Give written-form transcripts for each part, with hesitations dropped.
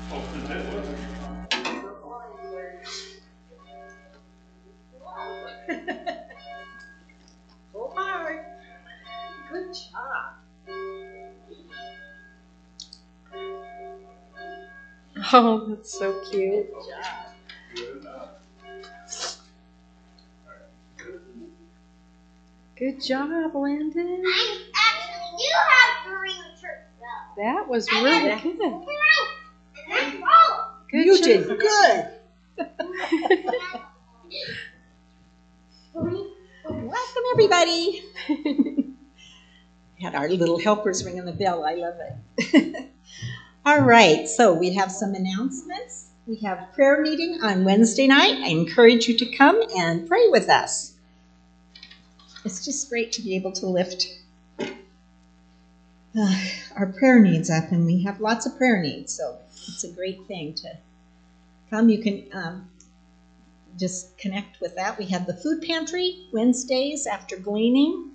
Oh my, good job. Oh, that's so cute. Good job. Good job, Landon. I actually do have green shirts though. That was really good. And that's wrong. Good You job. did good. Welcome, everybody. Had our little helpers ringing the bell. I love it. All right, so we have some announcements. We have prayer meeting on Wednesday night. I encourage you to come and pray with us. It's just great to be able to lift our prayer needs up, and we have lots of prayer needs, so it's a great thing to come. You can just connect with that. We have the food pantry Wednesdays after gleaning.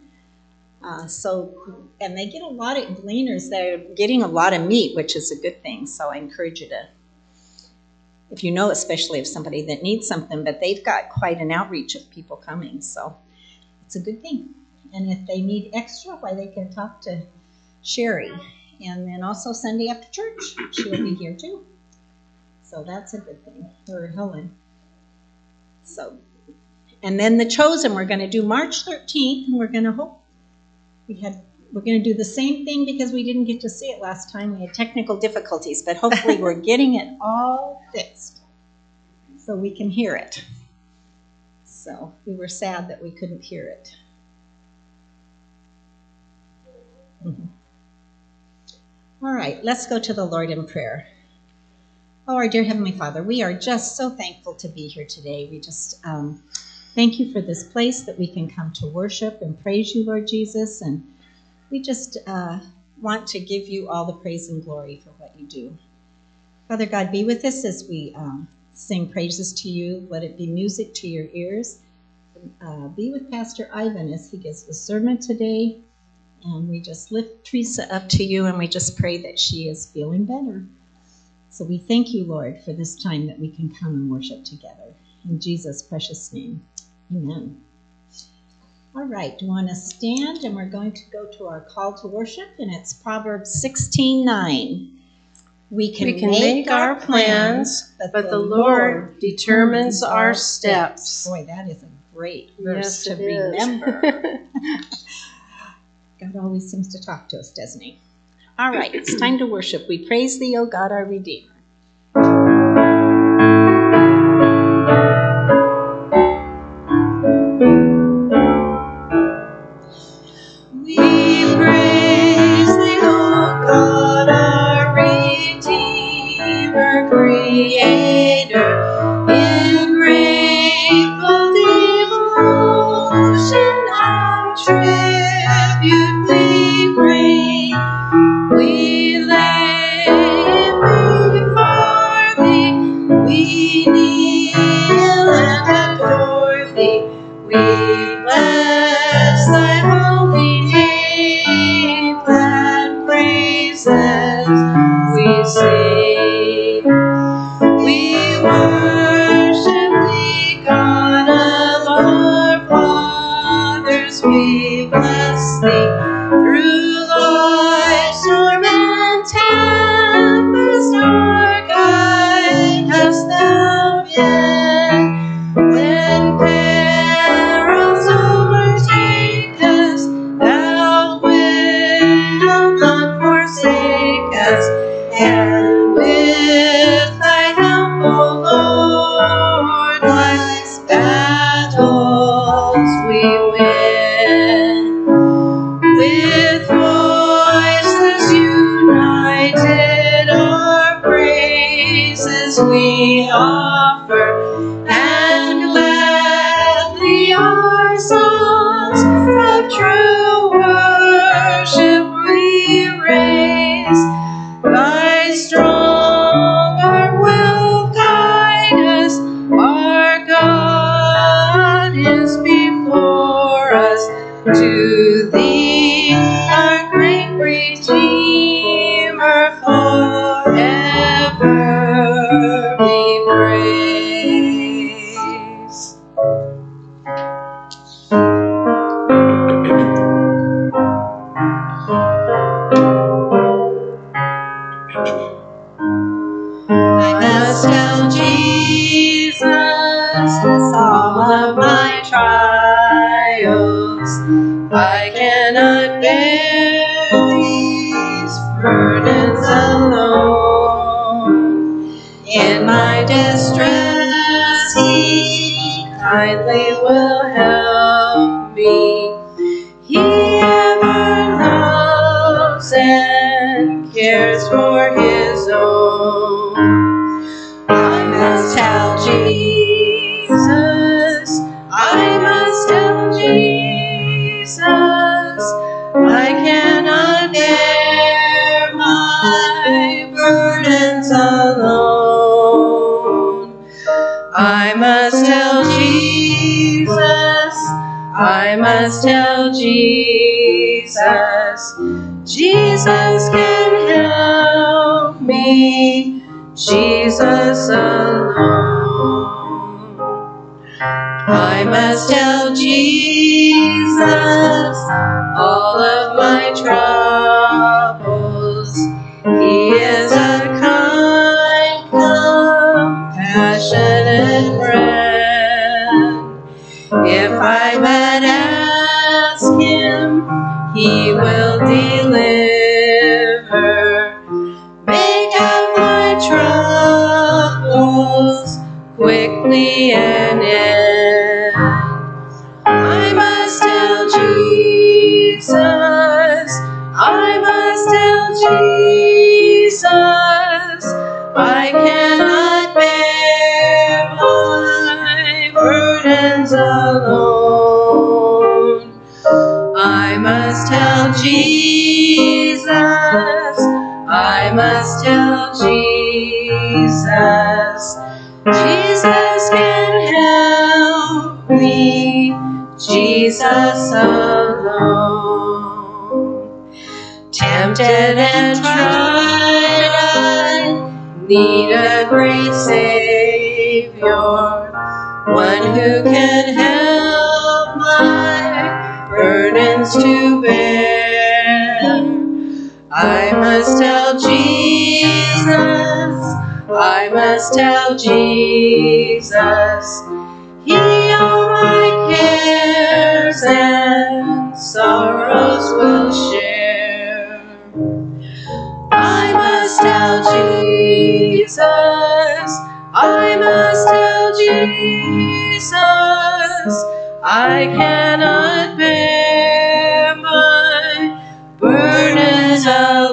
And they get a lot of gleaners that are getting a lot of meat, which is a good thing. So I encourage you to, if you know, especially if somebody that needs something, but they've got quite an outreach of people coming. So it's a good thing. And if they need extra, why, they can talk to Sherry. And then also Sunday after church, she'll be here too. So that's a good thing for Helen. So, and then the Chosen, we're going to do March 13th, and we're going to hope we're going to do the same thing because we didn't get to see it last time. We had technical difficulties, but hopefully we're getting it all fixed so we can hear it. So we were sad that we couldn't hear it. All right, let's go to the Lord in prayer. Oh, our dear Heavenly Father, we are just so thankful to be here today. We just thank you for this place that we can come to worship and praise you, Lord Jesus. And we just want to give you all the praise and glory for what you do. Father God, be with us as we sing praises to you. Let it be music to your ears. Be with Pastor Ivan as he gives the sermon today. And we just lift Teresa up to you, and we just pray that she is feeling better. So we thank you, Lord, for this time that we can come and worship together. In Jesus' precious name, amen. All right, do you want to stand? And we're going to go to our call to worship, and it's Proverbs 16:9. We can make our plans, but the Lord determines our steps. Boy, that is a great verse to remember. God always seems to talk to us, doesn't he? All right, it's time to worship. We praise thee, O God, our Redeemer. We praise thee, O God, our Redeemer, Creator, in grateful devotion our tribute we bring. We lay before thee, we kneel and adore thee. We bless thy holy name, glad praises we sing. We worship thee, God of our fathers, we bless thee through life's storm and tempest, our guide hast thou been. When perils overtake us, thou wilt not forsake us, and with thy help, O Lord, life's battles we win. With voices united, our praises we offer, and gladly our songs of true worship we raise. Thy strong arm will guide us, our God is before us. To thee, our great Redeemer, forever must tell Jesus all of my trials. I cannot bear these burdens alone. In my distress, He kindly will help me. He ever loves and cares for His own. I must tell Jesus, I must tell Jesus, I cannot bear my burdens alone. I must tell Jesus, I must tell Jesus, Jesus can help me, Jesus alone. I must tell Jesus all of my troubles. He is a kind, compassionate friend. If I but ask Him, He will deliver. Make out my troubles quickly and end. I must tell Jesus, I must tell Jesus, I cannot bear my burdens alone. I must tell Jesus, I must tell Jesus, Jesus can help me, Jesus alone. Tempted and tried, I need a great Savior, one who can help my burdens to bear. I must tell Jesus, I must tell Jesus, He all my cares and sorrows will share. I must tell Jesus, I must tell Jesus, I cannot bear my burdens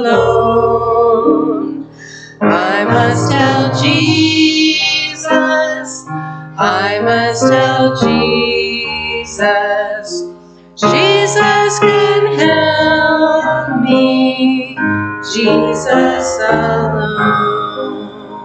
alone. I must tell Jesus, I must tell Jesus, Jesus can help me, Jesus alone.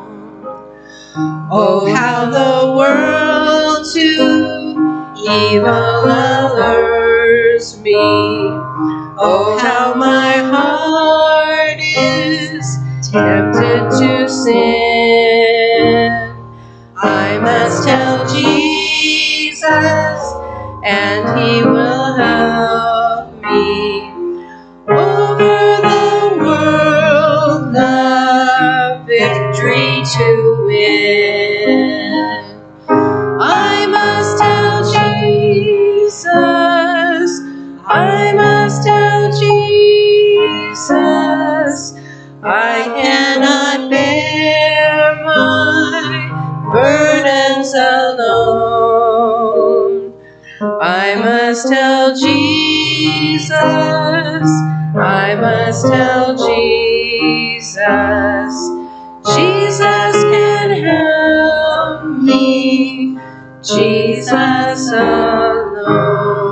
Oh, how the world to evil allures me. Oh, how my heart is tempted to sin. I must tell Jesus, and He will help me. Over the world, the victory to win. I must tell Jesus, I must tell Jesus, I cannot bear my burdens alone. I must tell Jesus, I must tell Jesus, Jesus can help me, Jesus alone.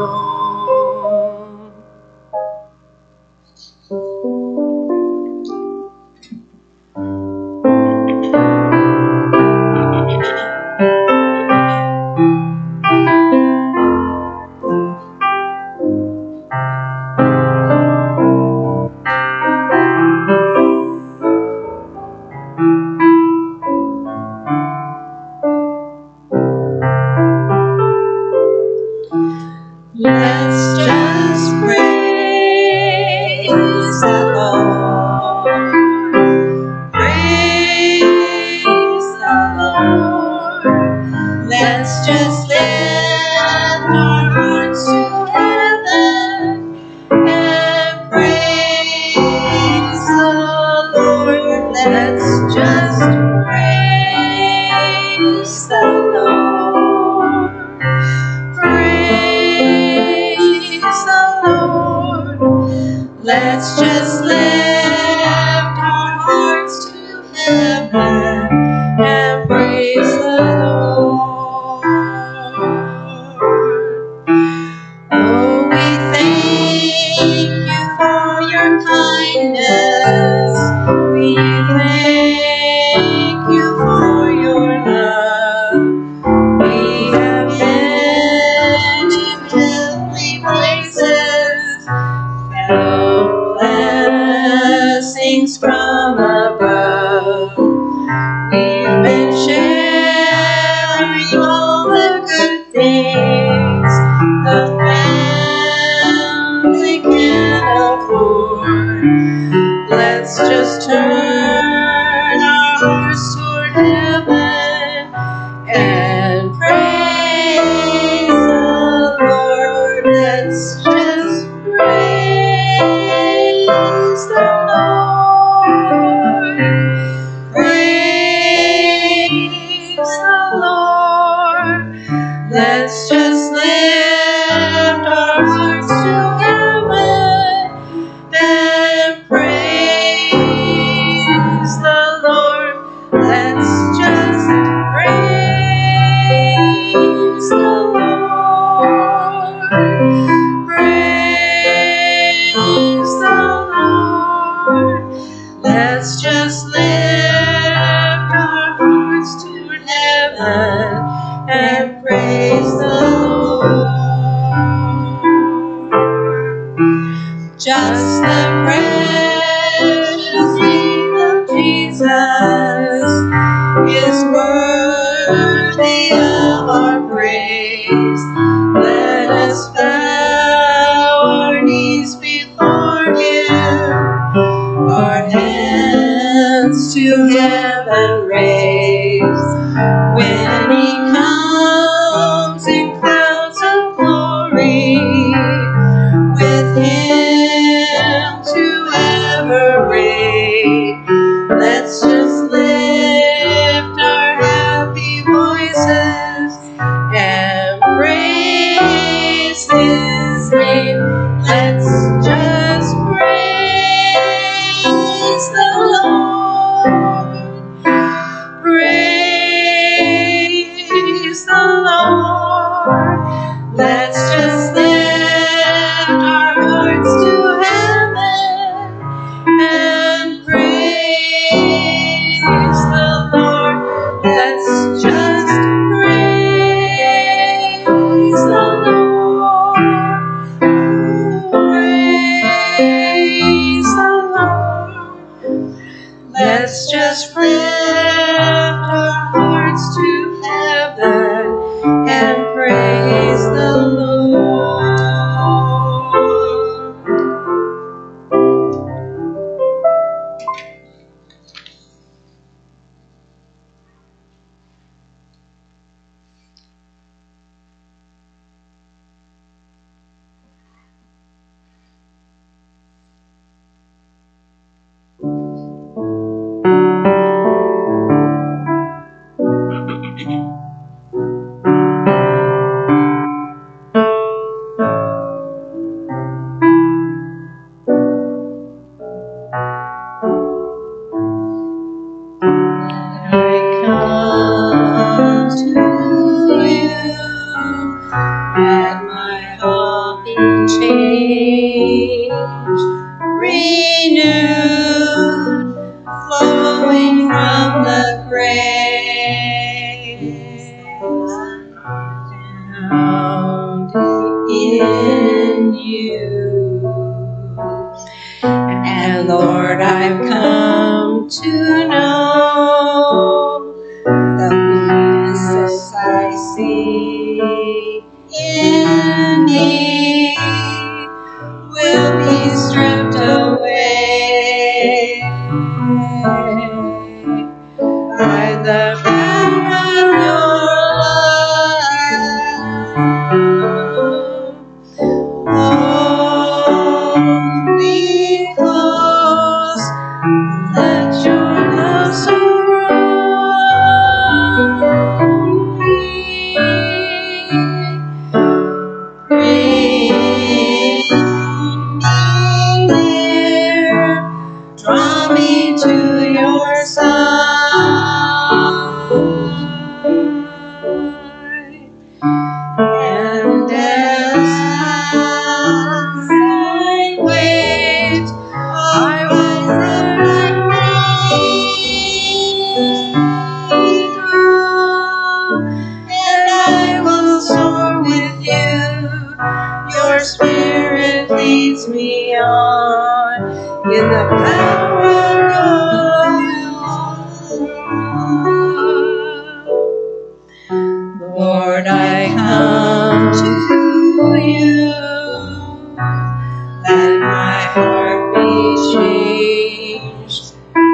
praise the Lord. Oh, we thank you for your kindness. We thank you for your love. We have been in heavenly places, found blessings from above. We've been sharing all the good things the family can afford. Let's just turn our hearts toward heaven and praise the Lord. Let's just praise the Lord. Praise the Lord. Let's just lift our hearts to heaven and praise the Lord. Let's just praise the Lord. Praise the Lord. Let's just lift our hearts to heaven and praise the Lord. Just the precious name of Jesus is worthy of our praise. Let us bow our knees before Him, our hands to heaven raised. When He comes in clouds of glory, with Him to ever reign, let's just lift our happy voices and praise His name. Let's just praise the Lord. Praise the Lord. Let's just lift our hearts to heaven and praise the Lord. Let's just praise the Lord. Praise the Lord. Let's just lift our hearts to heaven and praise the Lord. And Lord, I've come to know the weaknesses I see in me will be stripped away by the power of your love. Hold me close, let your love surround me. Bring me near, draw me to your side. Lord, I come to you, let my heart be changed,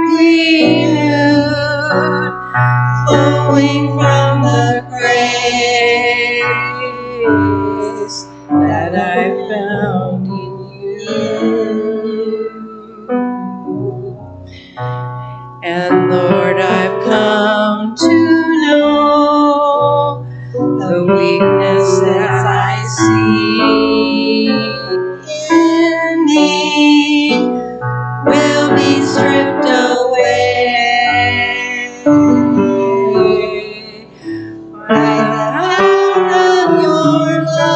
renewed, flowing from the grace that I found in you. And Lord, I've come to know the weakness that I see in me will be stripped away by the power of your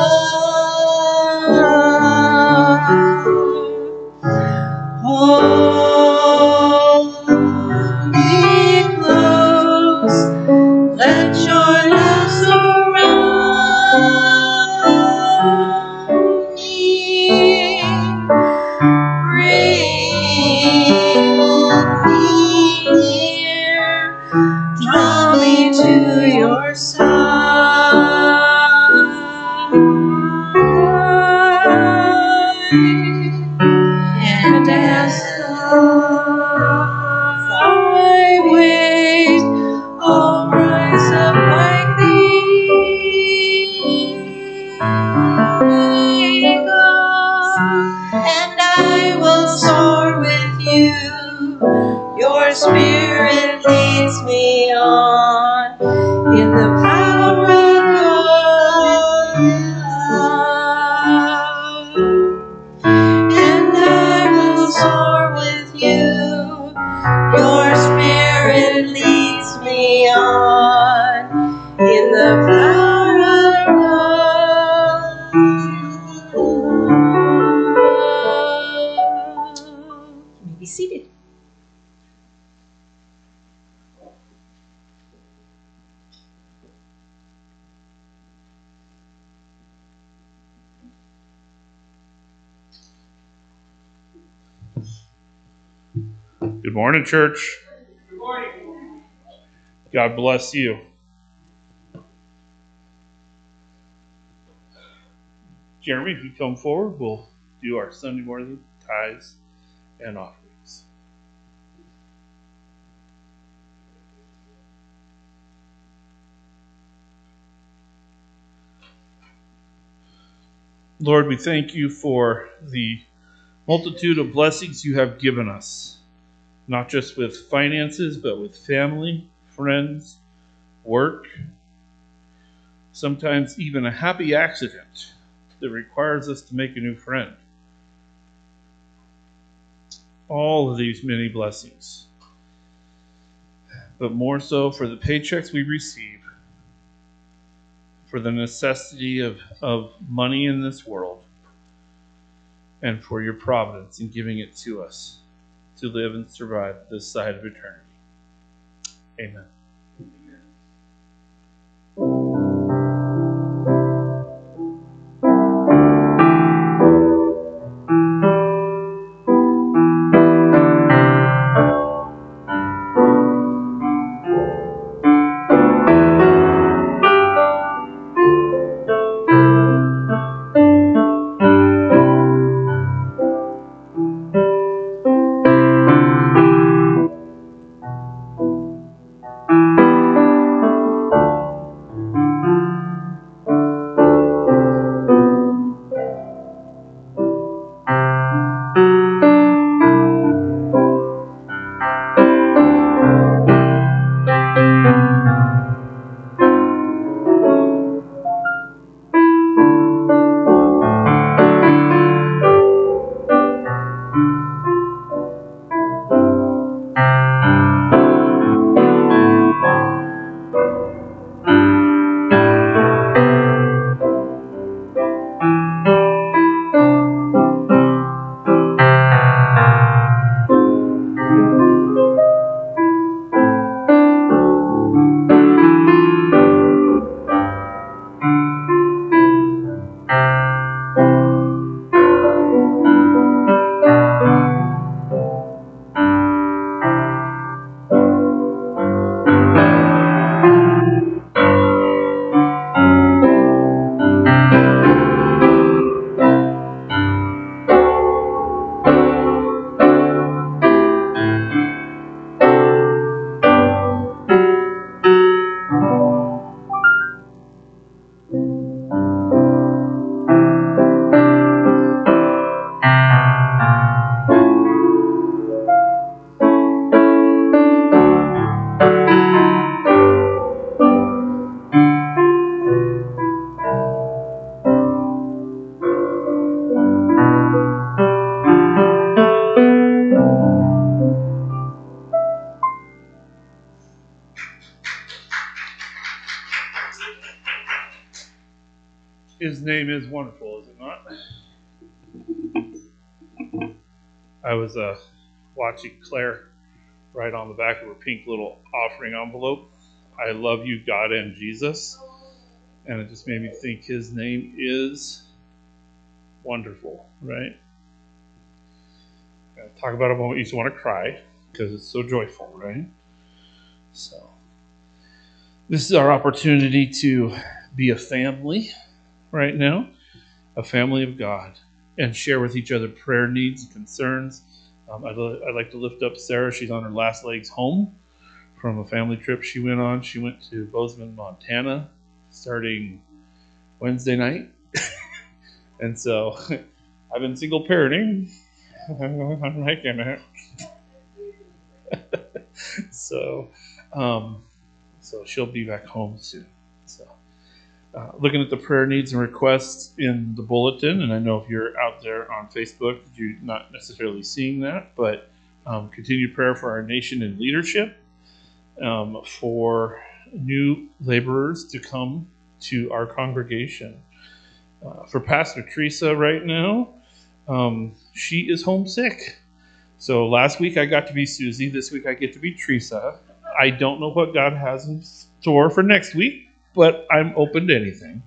love. Hold me close, let your love surround me. Bring me near, draw me to your side. And as I wait, I'll rise up like the eagle, and I will soar with you. Your spirit leads me on in the power of your love. And I will soar with you. Your spirit leads me on in the power of love. You may be seated. Good morning, church. Good morning. God bless you. Jeremy, if you come forward, we'll do our Sunday morning tithes and offerings. Lord, we thank you for the multitude of blessings you have given us, not just with finances, but with family, friends, work, sometimes even a happy accident that requires us to make a new friend. All of these many blessings, but more so for the paychecks we receive, for the necessity of money in this world, and for your providence in giving it to us to live and survive this side of eternity. Amen. His name is wonderful, is it not? I was watching Claire write on the back of her pink little offering envelope, I love you, God and Jesus. And it just made me think his name is wonderful, right? Talk about a moment you just want to cry because it's so joyful, right? So, this is our opportunity to be a family right now, a family of God, and share with each other prayer needs and concerns. I'd like to lift up Sarah. She's on her last legs home from a family trip she went on. She went to Bozeman, Montana, starting Wednesday night. And so I've been single parenting. I'm liking it. So she'll be back home soon. So looking at the prayer needs and requests in the bulletin, and I know if you're out there on Facebook, you're not necessarily seeing that, but continued prayer for our nation and leadership, for new laborers to come to our congregation. For Pastor Teresa right now, she is homesick. So last week I got to be Susie. This week I get to be Teresa. I don't know what God has in store for next week, but I'm open to anything.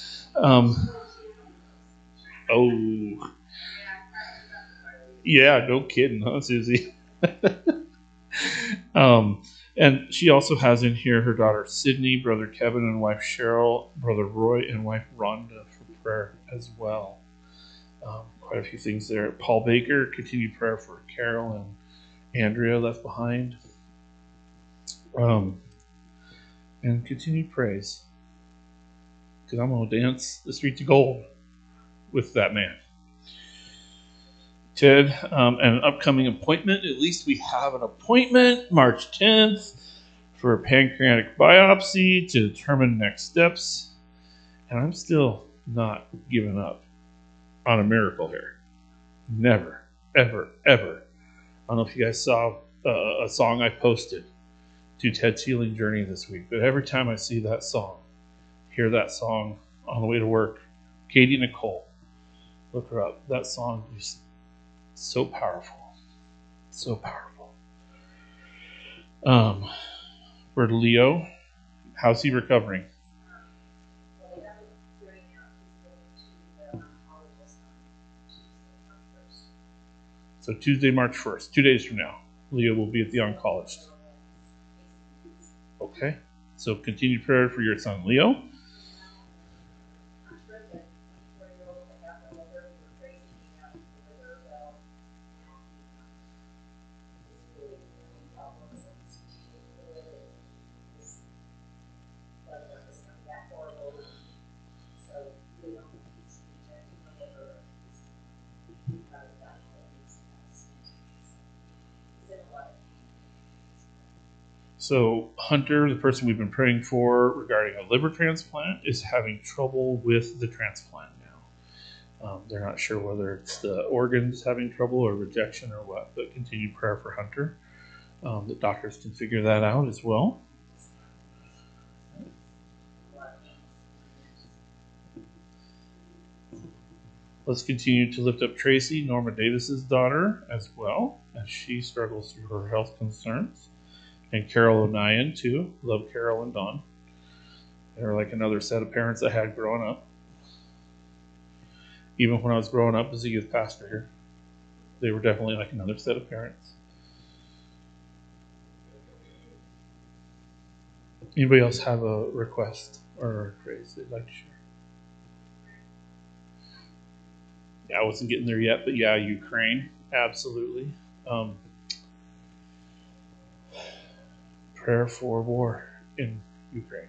Yeah, no kidding, huh, Susie? And she also has in here her daughter Sydney, brother Kevin and wife Cheryl, brother Roy and wife Rhonda for prayer as well. Quite a few things there. Paul Baker, continued prayer for Carol and Andrea left behind. And continued praise. Because I'm going to dance the streets of gold with that man. Ted, an upcoming appointment. At least we have an appointment, March 10th, for a pancreatic biopsy to determine next steps. And I'm still not giving up on a miracle here. Never, ever, ever. I don't know if you guys saw a song I posted to Ted's Healing Journey this week, but every time I see that song, hear that song on the way to work, Katie Nicole, look her up. That song is so powerful. So powerful. For Leo, how's he recovering? So Tuesday, March 1st, 2 days from now, Leo will be at the oncologist. Okay. So continued prayer for your son Leo. So Hunter, the person we've been praying for regarding a liver transplant, is having trouble with the transplant now. They're not sure whether it's the organs having trouble or rejection or what, but continued prayer for Hunter. The doctors can figure that out as well. Let's continue to lift up Tracy, Norma Davis's daughter, as well, as she struggles through her health concerns. And Carol O'Nien, too. Love Carol and Dawn. They're like another set of parents I had growing up. Even when I was growing up as a youth pastor here, they were definitely like another set of parents. Anybody else have a request or a praise they'd like to share? Yeah, I wasn't getting there yet, but yeah, Ukraine, absolutely. Prayer for war in Ukraine.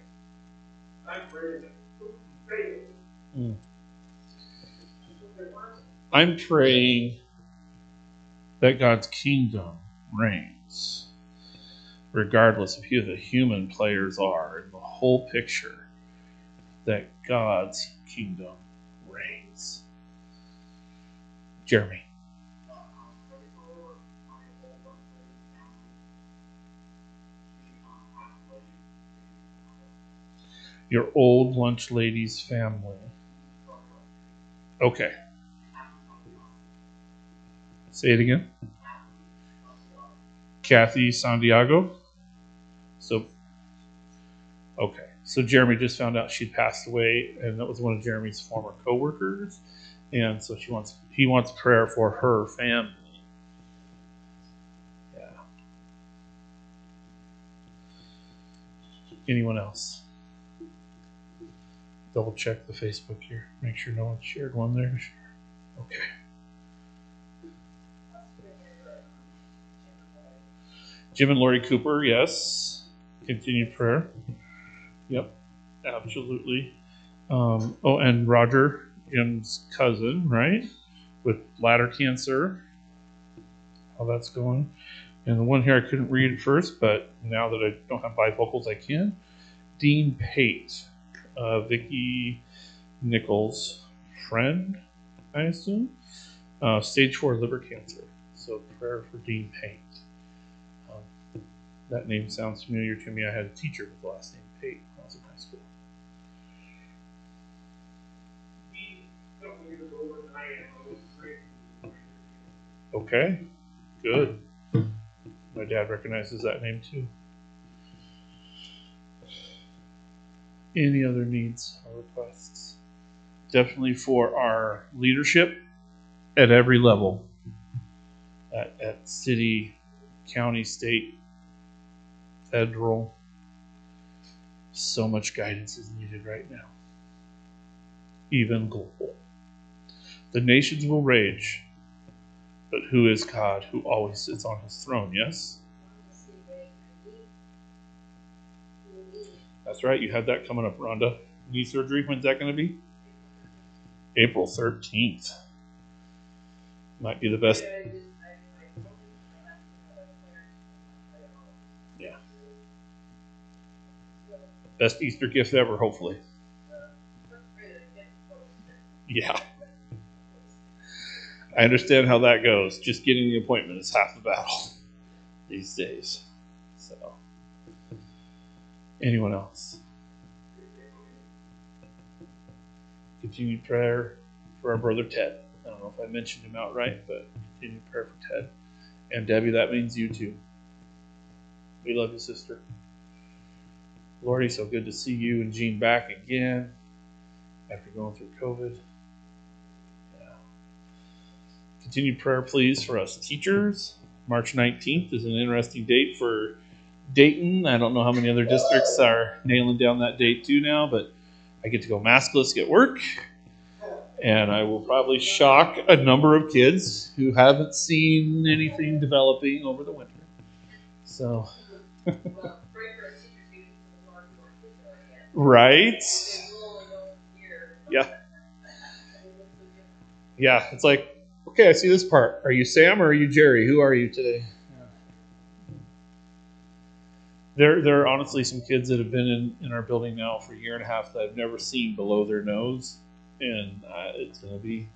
I'm praying that God's kingdom reigns, regardless of who the human players are in the whole picture, that God's kingdom reigns. Jeremy. Your old lunch lady's family. Okay. Say it again. Kathy Santiago. So, okay. So Jeremy just found out she'd passed away, and that was one of Jeremy's former coworkers, and so he wants prayer for her family. Yeah. Anyone else? Double check the Facebook here. Make sure no one shared one there. Okay. Jim and Lori Cooper, yes. Continued prayer. Yep, absolutely. And Roger, Jim's cousin, right? With bladder cancer. How that's going. And the one here I couldn't read at first, but now that I don't have bifocals, I can. Dean Pate, Vicki Nichols' friend, I assume. Stage 4 liver cancer. So prayer for Dean Pate. That name sounds familiar to me. I had a teacher with the last name Pate when I was in high school. Okay, good. My dad recognizes that name too. Any other needs or requests? Definitely for our leadership at every level. At city, county, state, federal. So much guidance is needed right now. Even global. The nations will rage, but who is God who always sits on his throne, yes? That's right, you had that coming up, Rhonda. Knee surgery, when's that going to be? April 13th. Might be the best. Yeah. Best Easter gift ever, hopefully. Yeah. I understand how that goes. Just getting the appointment is half the battle these days. So, anyone else? Continued prayer for our brother Ted. I don't know if I mentioned him outright, but continued prayer for Ted. And Debbie, that means you too. We love you, sister. Lordy, so good to see you and Jean back again after going through COVID. Yeah. Continued prayer, please, for us teachers. March 19th is an interesting date for Dayton. I don't know how many other districts are nailing down that date too now, but I get to go maskless at work. And I will probably shock a number of kids who haven't seen anything developing over the winter. So, right? Yeah. Yeah, it's like, okay, I see this part. Are you Sam or are you Jerry? Who are you today? There are honestly some kids that have been in our building now for a year and a half that I've never seen below their nose. And it's gonna be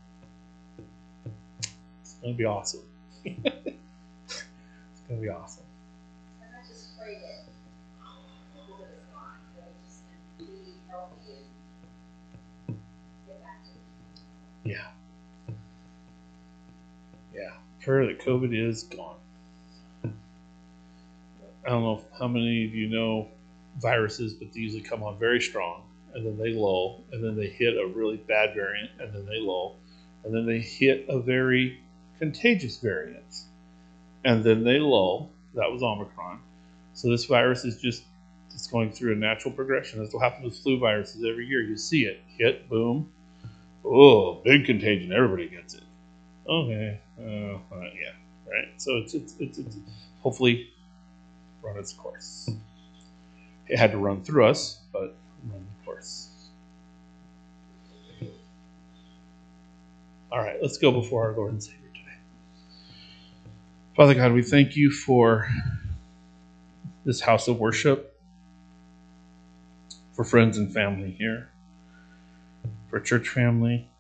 awesome. It's gonna be awesome. And I just pray that people that are gone, they just can be healthy and get back to it. Yeah. Yeah. Prayer that COVID is gone. I don't know how many of you know viruses, but they usually come on very strong. And then they lull, and then they hit a really bad variant, and then they lull, and then they hit a very contagious variant, and then they lull. That was Omicron. So this virus is it's going through a natural progression. That's what happens with flu viruses every year. You see it hit, boom, oh, big contagion. Everybody gets it. Okay, yeah, right. So it's hopefully run its course. It had to run through us, but run the course. All right, let's go before our Lord and Savior today. Father God, we thank you for this house of worship, for friends and family here, for church family,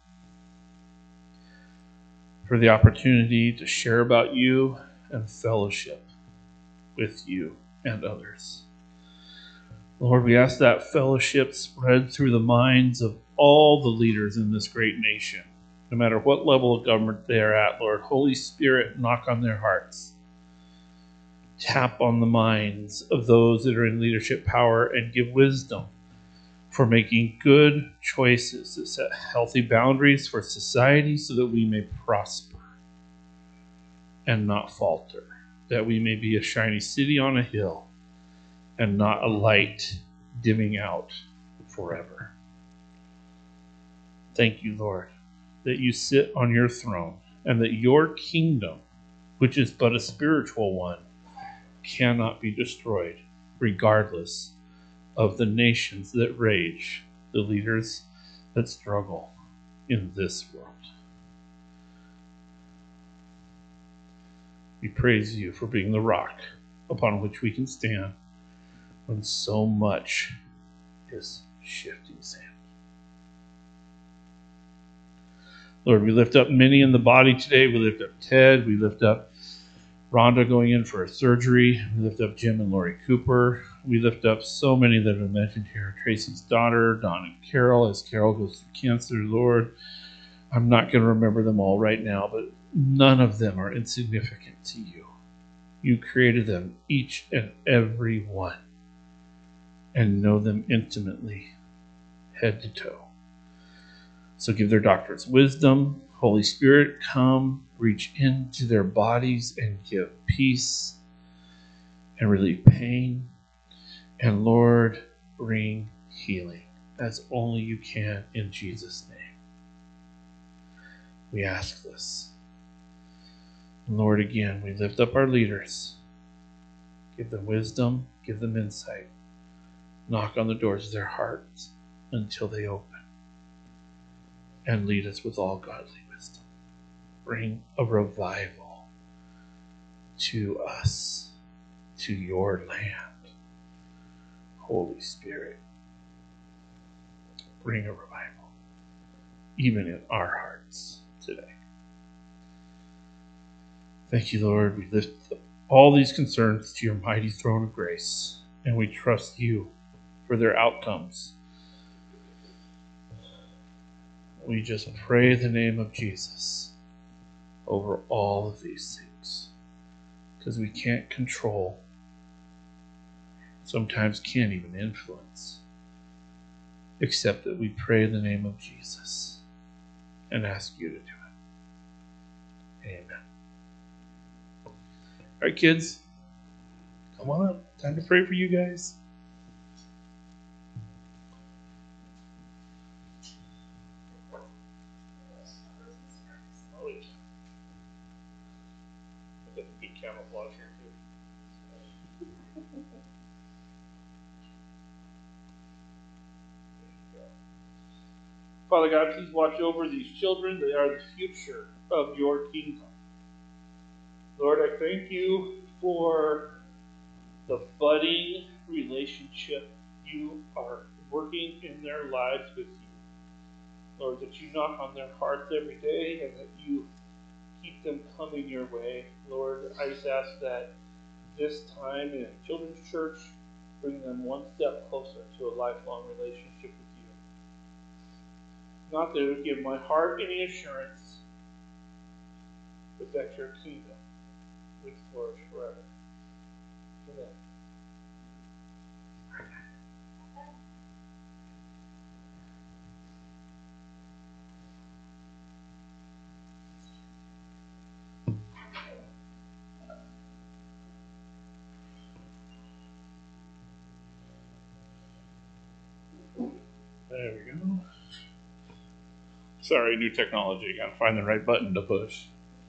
for the opportunity to share about you and fellowship with you and others. Lord, we ask that fellowship spread through the minds of all the leaders in this great nation, no matter what level of government they're at, Lord. Holy Spirit, knock on their hearts. Tap on the minds of those that are in leadership power and give wisdom for making good choices that set healthy boundaries for society so that we may prosper and not falter, that we may be a shiny city on a hill and not a light dimming out forever. Thank you, Lord, that you sit on your throne and that your kingdom, which is but a spiritual one, cannot be destroyed regardless of the nations that rage, the leaders that struggle in this world. We praise you for being the rock upon which we can stand when so much is shifting sand. Lord, we lift up many in the body today. We lift up Ted. We lift up Rhonda going in for a surgery. We lift up Jim and Lori Cooper. We lift up so many that have been mentioned here. Tracy's daughter, Dawn and Carol, as Carol goes through cancer. Lord, I'm not going to remember them all right now, but none of them are insignificant to you. You created them, each and every one, and know them intimately, head to toe. So give their doctors wisdom. Holy Spirit, come, reach into their bodies and give peace and relieve pain. And Lord, bring healing as only you can in Jesus' name. We ask this. And Lord, again, we lift up our leaders. Give them wisdom, give them insight. Knock on the doors of their hearts until they open. And lead us with all godly wisdom. Bring a revival to us, to your land. Holy Spirit, bring a revival, even in our hearts today. Thank you, Lord. We lift up all these concerns to your mighty throne of grace, and we trust you for their outcomes. We just pray the name of Jesus over all of these things, because we can't control, sometimes can't even influence, except that we pray the name of Jesus and ask you to do it. Amen. All right, kids, come on up. Time to pray for you guys. Camouflage here too. Father God, please watch over these children. They are the future of your kingdom. Lord, I thank you for the budding relationship you are working in their lives with you. Lord, that you knock on their hearts every day and that you keep them coming your way. Lord, I just ask that this time in children's church, bring them one step closer to a lifelong relationship with you. Not that it would give my heart any assurance, but that your kingdom would flourish forever. Amen. There we go. Sorry, new technology. Gotta find the right button to push.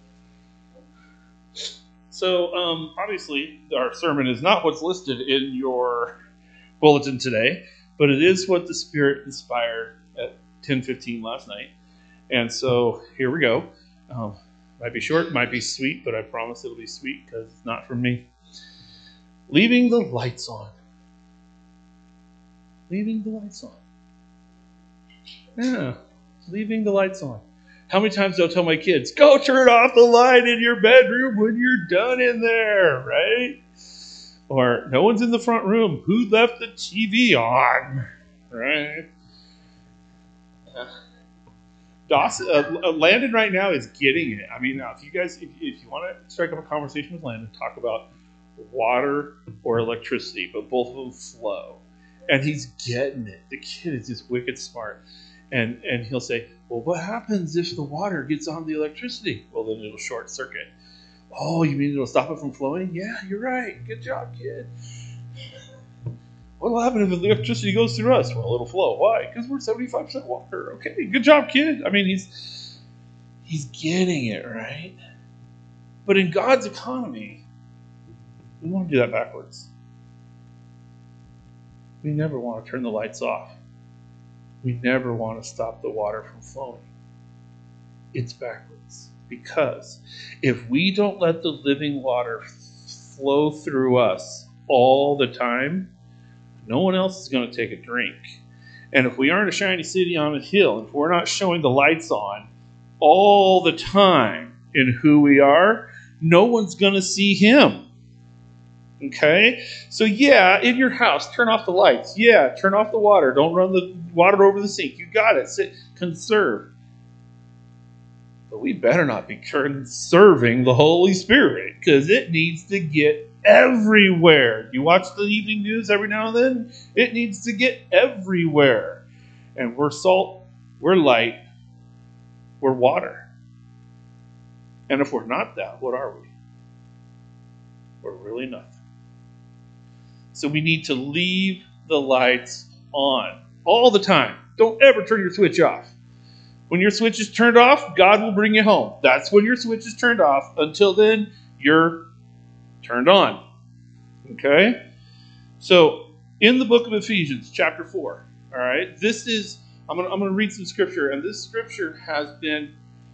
So, obviously, our sermon is not what's listed in your bulletin today, but it is what the Spirit inspired at 10:15 last night. And so, here we go. Might be short, might be sweet, but I promise it'll be sweet because it's not from me. Leaving the lights on. Leaving the lights on. Yeah, leaving the lights on. How many times do I tell my kids, go turn off the light in your bedroom when you're done in there, right? Or no one's in the front room. Who left the TV on, right? Landon right now is getting it. I mean, now, if you want to strike up a conversation with Landon, talk about water or electricity, but both of them flow. And he's getting it. The kid is just wicked smart. And he'll say, well, what happens if the water gets on the electricity? Well, then it'll short circuit. Oh, you mean it'll stop it from flowing? Yeah, you're right. Good job, kid. What will happen if the electricity goes through us? Well, it'll flow. Why? Because we're 75% water. Okay, good job, kid. I mean, he's getting it, right? But in God's economy, we want to do that backwards. We never want to turn the lights off. We never want to stop the water from flowing. It's backwards. Because if we don't let the living water flow through us all the time, no one else is going to take a drink. And if we aren't a shiny city on a hill, if we're not showing the lights on all the time in who we are, no one's going to see him. Okay? So yeah, in your house, turn off the lights. Yeah, turn off the water. Don't run the water over the sink. You got it. Conserve. But we better not be conserving the Holy Spirit, because it needs to get everywhere. You watch the evening news every now and then? It needs to get everywhere. And we're salt, we're light, we're water. And if we're not that, what are we? We're really nothing. So we need to leave the lights on all the time. Don't ever turn your switch off. When your switch is turned off, God will bring you home. That's when your switch is turned off. Until then, you're turned on. Okay? So, in the book of Ephesians, chapter 4, all right, I'm going to read some scripture, and this scripture has been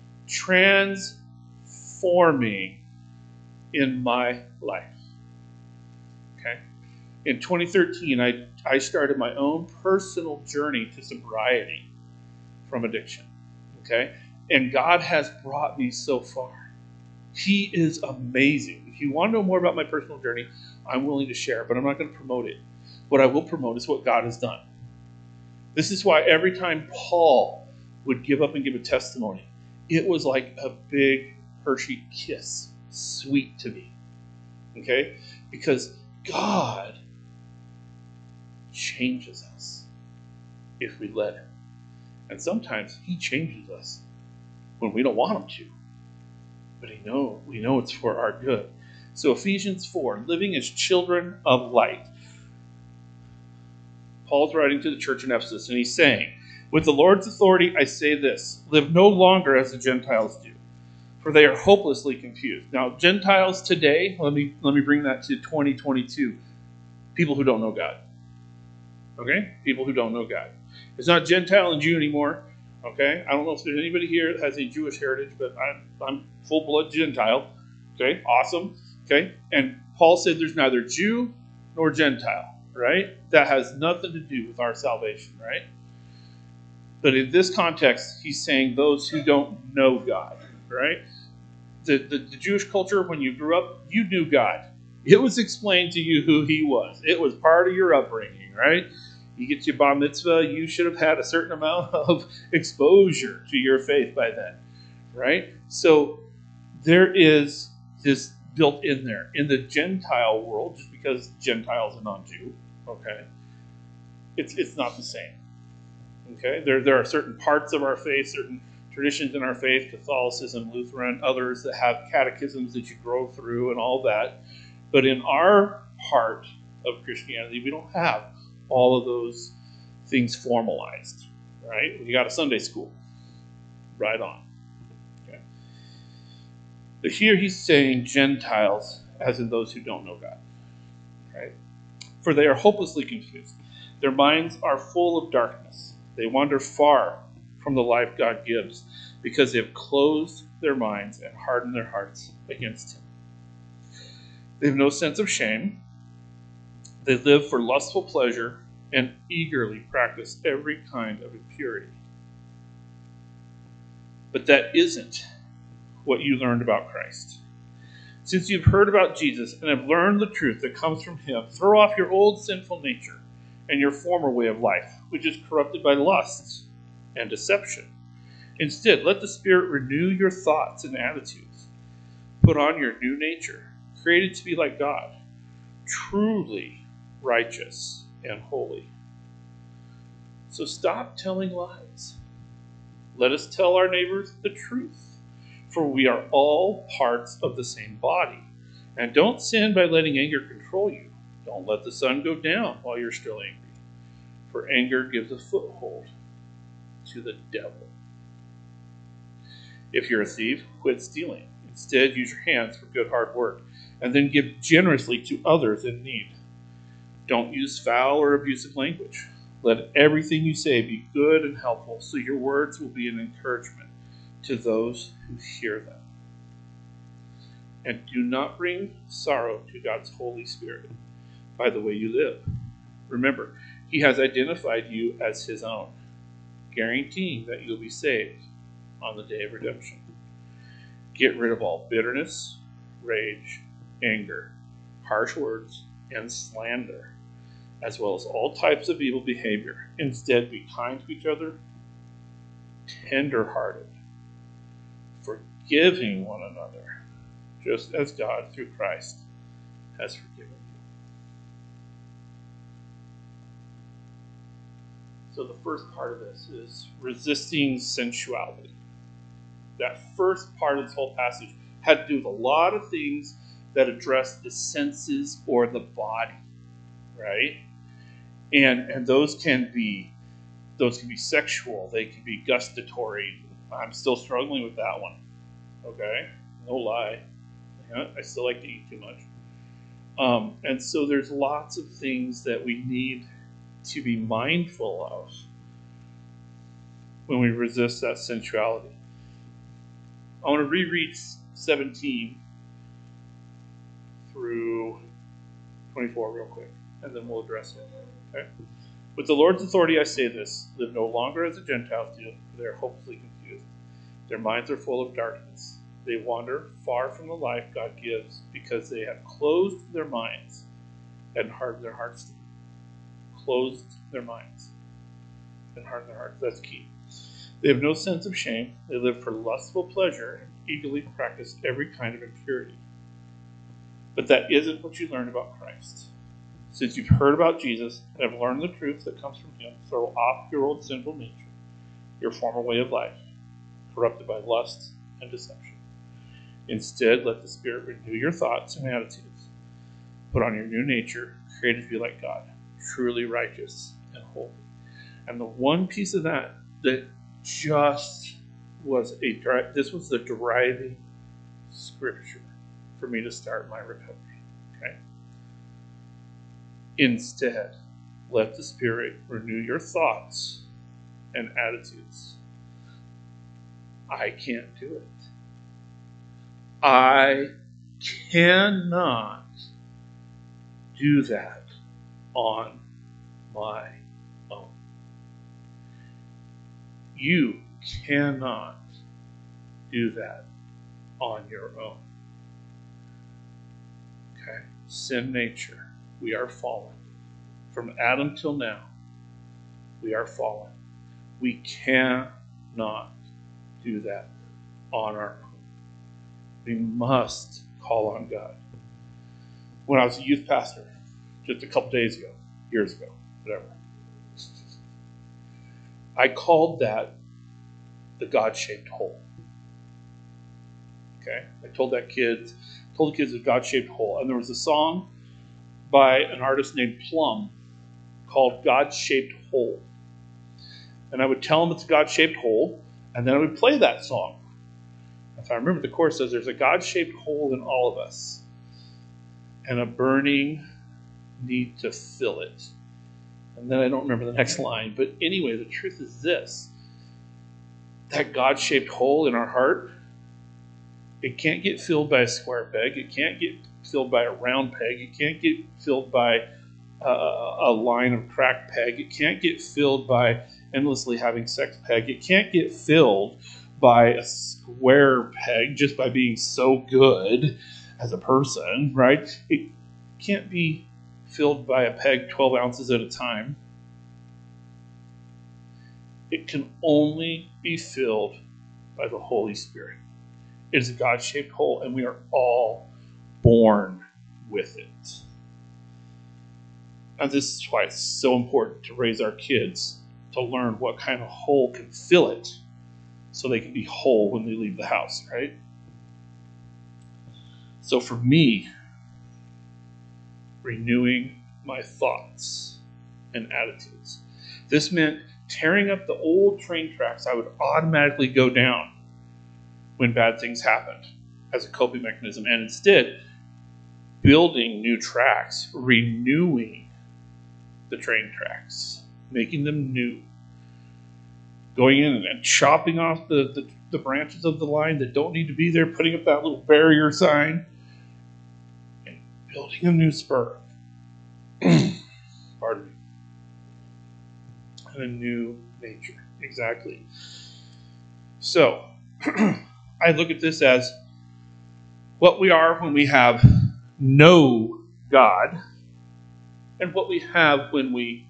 transforming in my life. Okay? In 2013, I started my own personal journey to sobriety from addiction. Okay? And God has brought me so far. He is amazing. If you want to know more about my personal journey, I'm willing to share, but I'm not going to promote it. What I will promote is what God has done. This is why every time Paul would give up and give a testimony, it was like a big Hershey kiss, sweet to me. Okay? Because God changes us if we let him. And sometimes he changes us when we don't want him to. But we know it's for our good. So Ephesians 4, living as children of light. Paul's writing to the church in Ephesus, and he's saying, with the Lord's authority I say this, live no longer as the Gentiles do, for they are hopelessly confused. Now, Gentiles today, let me bring that to 2022. People who don't know God. Okay? People who don't know God. It's not Gentile and Jew anymore. Okay? I don't know if there's anybody here that has a Jewish heritage, but I'm full-blood Gentile. Okay? Awesome. Okay? And Paul said there's neither Jew nor Gentile. Right? That has nothing to do with our salvation. Right? But in this context, he's saying those who don't know God. Right? The Jewish culture, when you grew up, you knew God. It was explained to you who he was. It was part of your upbringing, right? You get your bar mitzvah, you should have had a certain amount of exposure to your faith by then, right? So there is this built in there. In the Gentile world, just because Gentiles are non-Jew, okay, it's not the same, okay? There are certain parts of our faith, certain traditions in our faith, Catholicism, Lutheran, others that have catechisms that you grow through and all that. But in our part of Christianity, we don't have all of those things formalized, right? You got a Sunday school. Right on. Okay. But here he's saying Gentiles, as in those who don't know God, right? For they are hopelessly confused. Their minds are full of darkness. They wander far from the life God gives because they have closed their minds and hardened their hearts against him. They have no sense of shame. They live for lustful pleasure and eagerly practice every kind of impurity. But that isn't what you learned about Christ. Since you've heard about Jesus and have learned the truth that comes from him, throw off your old sinful nature and your former way of life, which is corrupted by lusts and deception, Instead, let the Spirit renew your thoughts and attitudes. Put on your new nature, created to be like God, truly righteous and holy. So stop telling lies. Let us tell our neighbors the truth, for we are all parts of the same body. And don't sin by letting anger control you. Don't let the sun go down while you're still angry, for anger gives a foothold to the devil. If you're a thief, quit stealing. Instead, use your hands for good hard work, and then give generously to others in need. Don't use foul or abusive language. Let everything you say be good and helpful, so your words will be an encouragement to those who hear them. And do not bring sorrow to God's Holy Spirit by the way you live. Remember, He has identified you as His own, guaranteeing that you'll be saved on the day of redemption. Get rid of all bitterness, rage, anger, harsh words, and slander, as well as all types of evil behavior. Instead, be kind to each other, tender-hearted, forgiving one another, just as God, through Christ, has forgiven you. So the first part of this is resisting sensuality. That first part of this whole passage had to do with a lot of things that address the senses or the body, right? And those can be sexual. They can be gustatory. I'm still struggling with that one. Okay, no lie. Yeah, I still like to eat too much. And so there's lots of things that we need to be mindful of when we resist that sensuality. I want to reread 17 through 24 real quick, and then we'll address it. Okay? With the Lord's authority I say this, live no longer as the Gentiles do, for they are hopelessly confused. Their minds are full of darkness. They wander far from the life God gives because they have closed their minds and hardened their hearts. Closed their minds and hardened their hearts. That's key. They have no sense of shame. They live for lustful pleasure and eagerly practice every kind of impurity. But that isn't what you learned about Christ. Since you've heard about Jesus and have learned the truth that comes from Him, throw off your old sinful nature, your former way of life, corrupted by lust and deception. Instead, let the Spirit renew your thoughts and attitudes. Put on your new nature, created to be like God, truly righteous and holy. And the one piece of that just was this was the driving scripture for me to start my recovery. Okay. Instead, let the Spirit renew your thoughts and attitudes. I can't do it. I cannot do that on my own. You cannot do that on your own. Okay? Sin nature. We are fallen. From Adam till now, we are fallen. We cannot do that on our own. We must call on God. When I was a youth pastor, just a couple days ago, years ago, whatever, I called that the God-shaped hole. Okay? I told the kids a God-shaped hole. And there was a song by an artist named Plum called God-Shaped Hole. And I would tell them it's a God-shaped hole, and then I would play that song. If I remember, the chorus says, there's a God-shaped hole in all of us, and a burning need to fill it. And then I don't remember the next line. But anyway, the truth is this. That God-shaped hole in our heart, it can't get filled by a square peg. It can't get filled by a round peg. It can't get filled by a line of cracked peg. It can't get filled by endlessly having sex peg. It can't get filled by a square peg just by being so good as a person, right? It can't be filled by a peg 12 ounces at a time. It can only be filled by the Holy Spirit. It is a God-shaped hole, and we are all born with it. And this is why it's so important to raise our kids to learn what kind of hole can fill it so they can be whole when they leave the house, right? So for me, renewing my thoughts and attitudes. This meant tearing up the old train tracks I would automatically go down when bad things happened as a coping mechanism, and instead building new tracks, renewing the train tracks, making them new, going in and chopping off the branches of the line that don't need to be there, putting up that little barrier sign, and building a new spur. Pardon me. And a new nature. Exactly. So, I look at this as what we are when we have no God, and what we have when we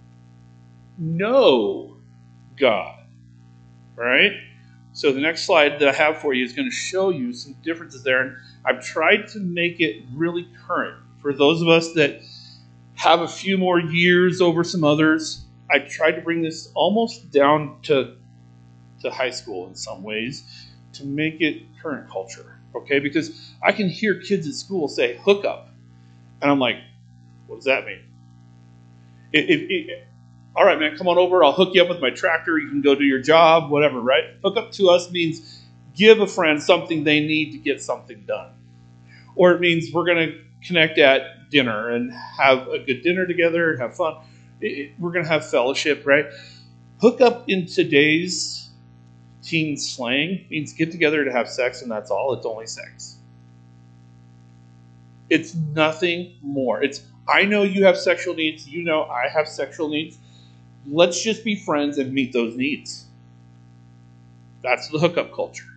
know God. Right? So the next slide that I have for you is going to show you some differences there, and I've tried to make it really current. For those of us that have a few more years over some others, I tried to bring this almost down to high school in some ways to make it current culture, okay? Because I can hear kids at school say hook up, and I'm like, what does that mean? All right, man, come on over. I'll hook you up with my tractor. You can go do your job, whatever, right? Hook up to us means give a friend something they need to get something done. Or it means we're going to connect at dinner and have a good dinner together, have fun. We're going to have fellowship, right? Hook up in today's teen slang means get together to have sex, and that's all. It's only sex. It's nothing more. It's, I know you have sexual needs. You know I have sexual needs. Let's just be friends and meet those needs. That's the hookup culture.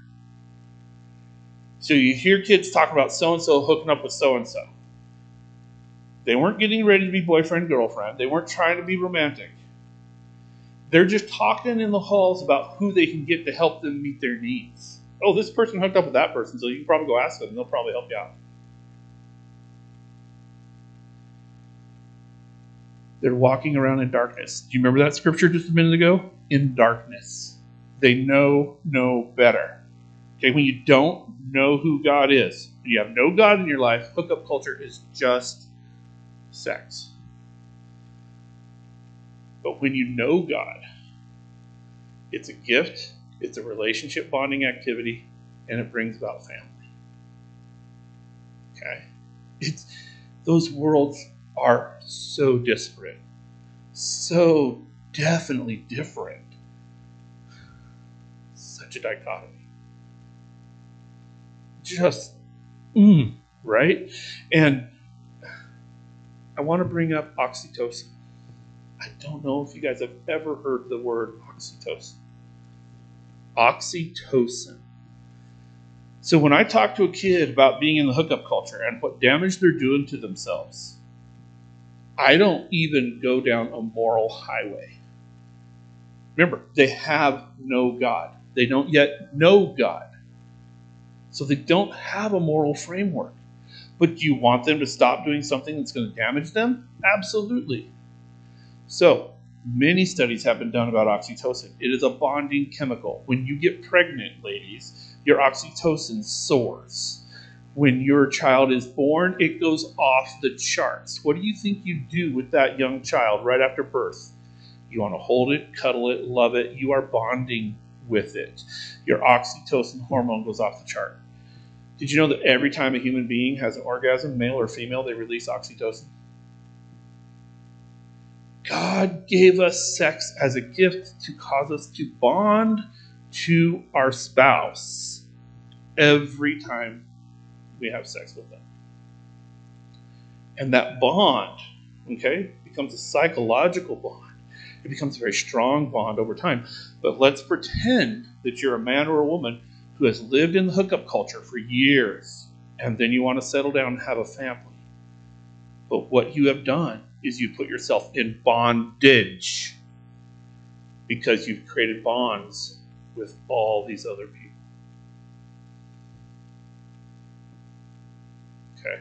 So you hear kids talk about so-and-so hooking up with so-and-so. They weren't getting ready to be boyfriend, girlfriend. They weren't trying to be romantic. They're just talking in the halls about who they can get to help them meet their needs. Oh, this person hooked up with that person, so you can probably go ask them, and they'll probably help you out. They're walking around in darkness. Do you remember that scripture just a minute ago? In darkness. They know no better. Okay, when you don't know who God is, when you have no God in your life, hookup culture is just sex. But when you know God, it's a gift, it's a relationship bonding activity, and it brings about family. Okay? Those worlds are so disparate, so definitely different. Such a dichotomy. Just, right? And I want to bring up oxytocin. I don't know if you guys have ever heard the word oxytocin. Oxytocin. So when I talk to a kid about being in the hookup culture and what damage they're doing to themselves, I don't even go down a moral highway. Remember, they have no God. They don't yet know God. So they don't have a moral framework. But do you want them to stop doing something that's going to damage them? Absolutely. So, many studies have been done about oxytocin. It is a bonding chemical. When you get pregnant, ladies, your oxytocin soars. When your child is born, it goes off the charts. What do you think you do with that young child right after birth? You want to hold it, cuddle it, love it. You are bonding with it. Your oxytocin hormone goes off the chart. Did you know that every time a human being has an orgasm, male or female, they release oxytocin? God gave us sex as a gift to cause us to bond to our spouse every time we have sex with them. And that bond, okay, becomes a psychological bond. It becomes a very strong bond over time. But let's pretend that you're a man or a woman who has lived in the hookup culture for years, and then you want to settle down and have a family. But what you have done is you put yourself in bondage. because you've created bonds with all these other people. Okay?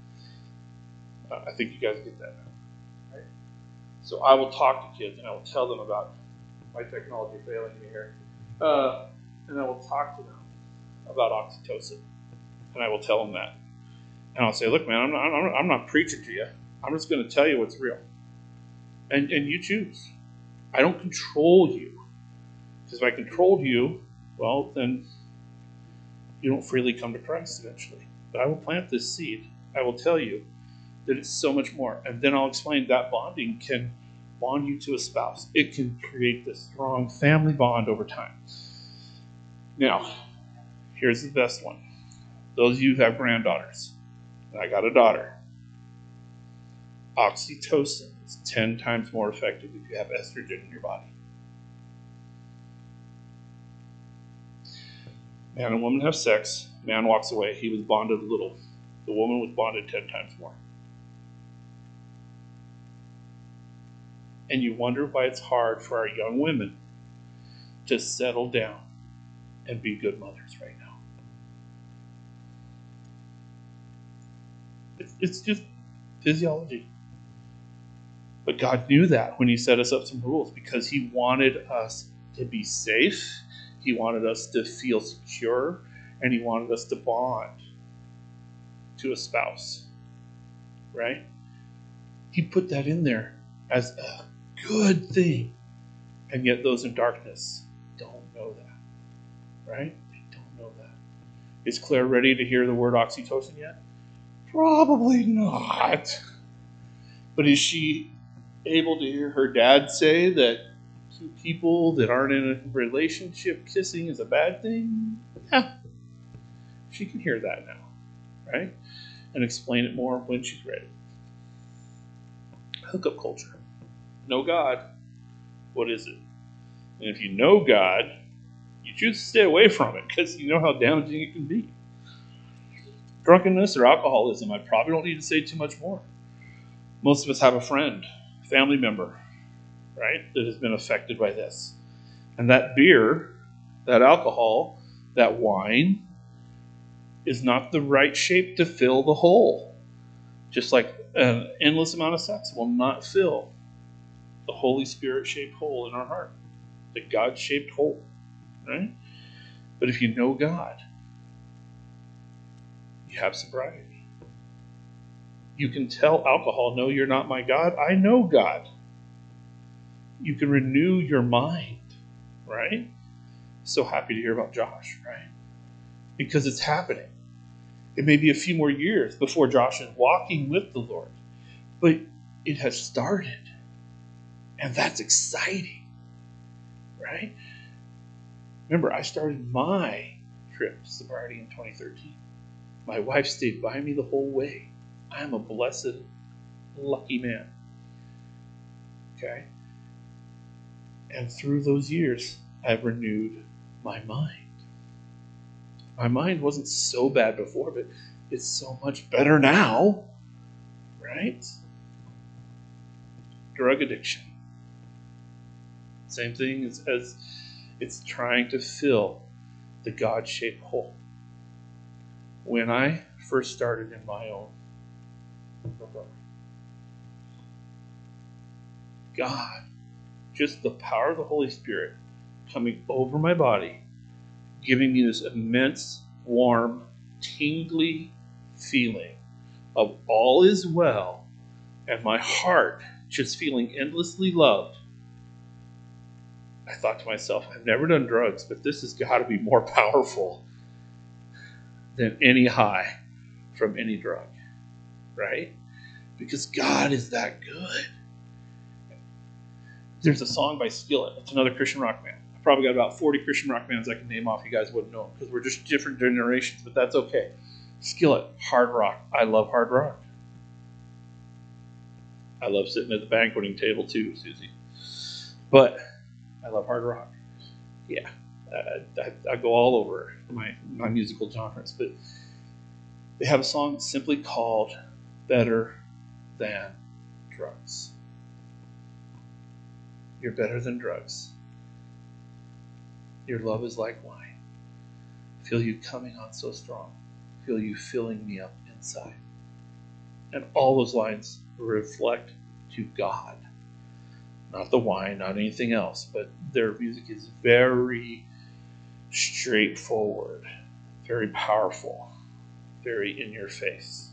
I think you guys get that now. Right? So I will talk to kids and I will tell them about my technology failing me here. And I will talk to them about oxytocin. And I will tell them that. And I'll say, look, man, I'm not preaching to you. I'm just going to tell you what's real. And you choose. I don't control you. Because if I controlled you, well, then you don't freely come to Christ eventually. But I will plant this seed. I will tell you that it's so much more. And then I'll explain that bonding can bond you to a spouse. It can create this strong family bond over time. Now, here's the best one. Those of you who have granddaughters, and I got a daughter, oxytocin is 10 times more effective if you have estrogen in your body. Man and woman have sex. Man walks away. He was bonded a little. The woman was bonded 10 times more. And you wonder why it's hard for our young women to settle down and be good mothers right now. It's just physiology. But God knew that when he set us up some rules, because he wanted us to be safe, he wanted us to feel secure, and he wanted us to bond to a spouse. Right? He put that in there as a good thing. And yet those in darkness don't know that. Right? They don't know that. Is Claire ready to hear the word oxytocin yet? Probably not. But is she able to hear her dad say that two people that aren't in a relationship kissing is a bad thing? Yeah. She can hear that now. Right? And explain it more when she's ready. Hookup culture. Know God. What is it? And if you know God, you choose to stay away from it because you know how damaging it can be. Drunkenness or alcoholism, I probably don't need to say too much more. Most of us have a friend, family member, right, that has been affected by this. And that beer, that alcohol, that wine is not the right shape to fill the hole. Just like an endless amount of sex will not fill the Holy Spirit-shaped hole in our heart, the God-shaped hole, right? But if you know God, you have sobriety. You can tell alcohol, no, you're not my God. I know God. You can renew your mind, right? So happy to hear about Josh, right? Because it's happening. It may be a few more years before Josh is walking with the Lord, but it has started. And that's exciting, right? Remember, I started my trip to sobriety in 2013. My wife stayed by me the whole way. I am a blessed, lucky man. Okay? And through those years, I've renewed my mind. My mind wasn't so bad before, but it's so much better now. Right? Drug addiction. Same thing as it's trying to fill the God-shaped hole. When I first started in my own recovery, God, just the power of the Holy Spirit coming over my body, giving me this immense, warm, tingly feeling of all is well, and my heart just feeling endlessly loved. I thought to myself, I've never done drugs, but this has got to be more powerful than any high from any drug, right? Because God is that good. There's a song by Skillet. It's another Christian rock band. I've probably got about 40 Christian rock bands I can name off. You guys wouldn't know them because we're just different generations, but that's okay. Skillet, hard rock. I love hard rock. I love sitting at the banqueting table too, Susie. But I love hard rock. Yeah, I go all over my musical genres. But they have a song simply called Better Than Drugs. You're better than drugs. Your love is like wine. Feel you coming on so strong. Feel you filling me up inside. And all those lines reflect to God. Not the wine, not anything else, but their music is very straightforward, very powerful, very in your face.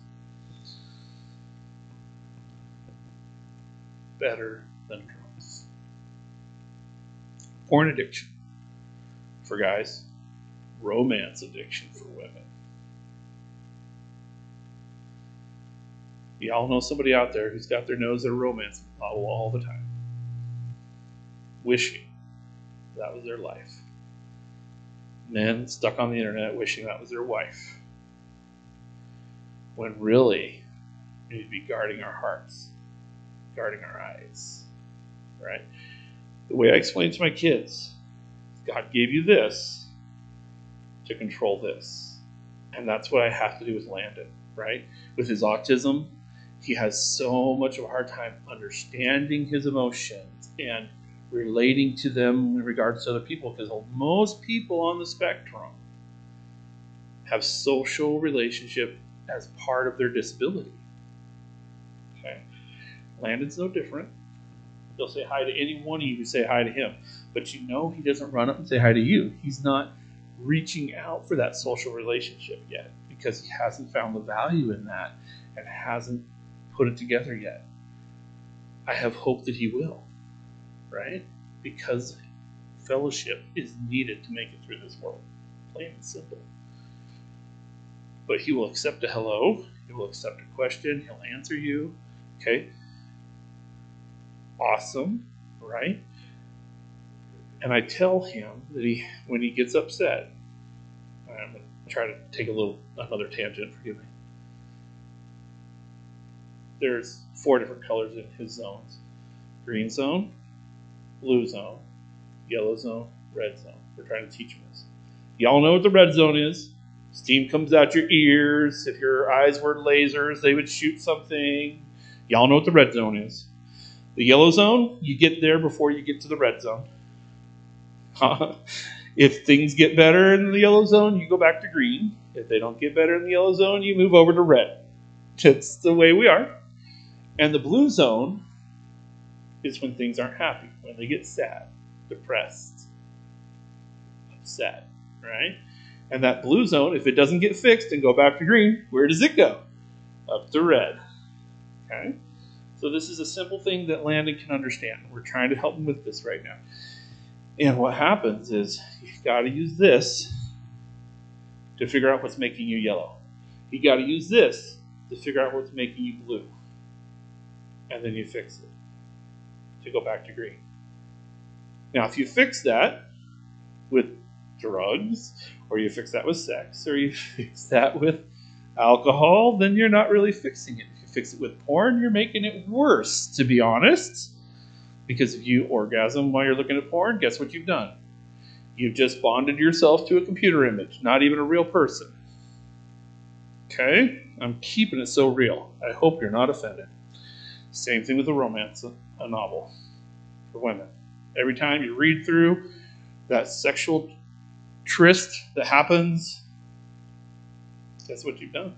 Better than drugs. Porn addiction for guys, romance addiction for women. Y'all know somebody out there who's got their nose in a romance novel all the time, wishing that was their life. Men stuck on the internet wishing that was their wife, when really we need to be guarding our hearts, guarding our eyes, right? The way I explain to my kids, God gave you this to control this. And that's what I have to do with Landon, right? With his autism, he has so much of a hard time understanding his emotions and relating to them in regards to other people, because most people on the spectrum have social relationship as part of their disability. Okay? Landon's no different. He'll say hi to any one of you who say hi to him, but you know he doesn't run up and say hi to you. He's not reaching out for that social relationship yet because he hasn't found the value in that and hasn't put it together yet. I have hope that he will, right? Because fellowship is needed to make it through this world. Plain and simple. But he will accept a hello. He will accept a question. He'll answer you. Okay? Awesome, right? And I tell him that when he gets upset, I'm going to try to take another tangent, forgive me. There's 4 different colors in his zones. Green zone, blue zone, yellow zone, red zone. We're trying to teach him this. Y'all know what the red zone is. Steam comes out your ears. If your eyes were lasers, they would shoot something. Y'all know what the red zone is. The yellow zone, you get there before you get to the red zone. If things get better in the yellow zone, you go back to green. If they don't get better in the yellow zone, you move over to red. That's the way we are. And the blue zone is when things aren't happy, when they get sad, depressed, upset, right? And that blue zone, if it doesn't get fixed and go back to green, where does it go? Up to red. Okay? So this is a simple thing that Landon can understand. We're trying to help him with this right now. And what happens is you've got to use this to figure out what's making you yellow. You got to use this to figure out what's making you blue. And then you fix it to go back to green. Now, if you fix that with drugs, or you fix that with sex, or you fix that with alcohol, then you're not really fixing it. If you fix it with porn, you're making it worse, to be honest. Because if you orgasm while you're looking at porn, guess what you've done? You've just bonded yourself to a computer image, not even a real person. Okay? I'm keeping it so real. I hope you're not offended. Same thing with a romance, a novel for women. Every time you read through that sexual tryst that happens, guess what you've done?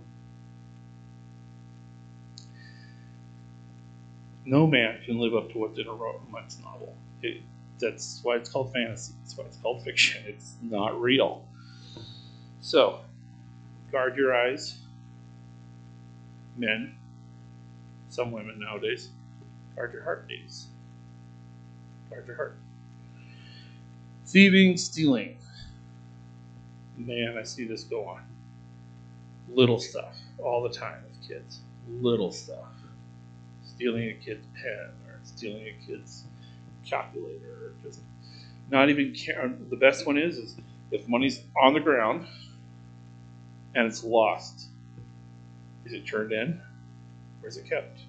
No man can live up to what's in a romance novel. That's why it's called fantasy. That's why it's called fiction. It's not real. So, guard your eyes. Men, some women nowadays, guard your heart, ladies. Guard your heart. Thieving, stealing. Man, I see this go on. Little stuff all the time with kids. Little stuff. Stealing a kid's pen or stealing a kid's calculator, or just not even care. The best one is if money's on the ground and it's lost, is it turned in or is it kept?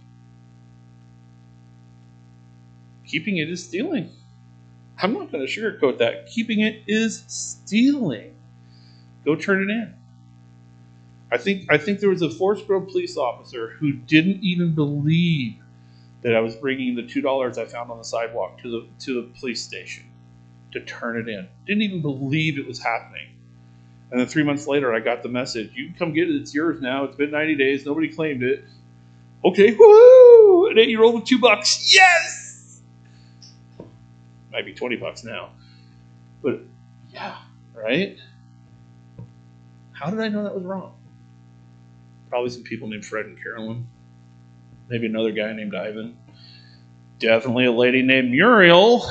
Keeping it is stealing. I'm not going to sugarcoat that. Keeping it is stealing. Go turn it in. I think there was a Forest Grove police officer who didn't even believe that I was bringing the $2 I found on the sidewalk to the police station. to turn it in. Didn't even believe it was happening. And then 3 months later, I got the message, you can come get it. It's yours now. It's been 90 days. Nobody claimed it. Okay, woo! An 8-year-old with $2. Yes! Might be $20 now. But, yeah, right? How did I know that was wrong? Probably some people named Fred and Carolyn. Maybe another guy named Ivan. Definitely a lady named Muriel.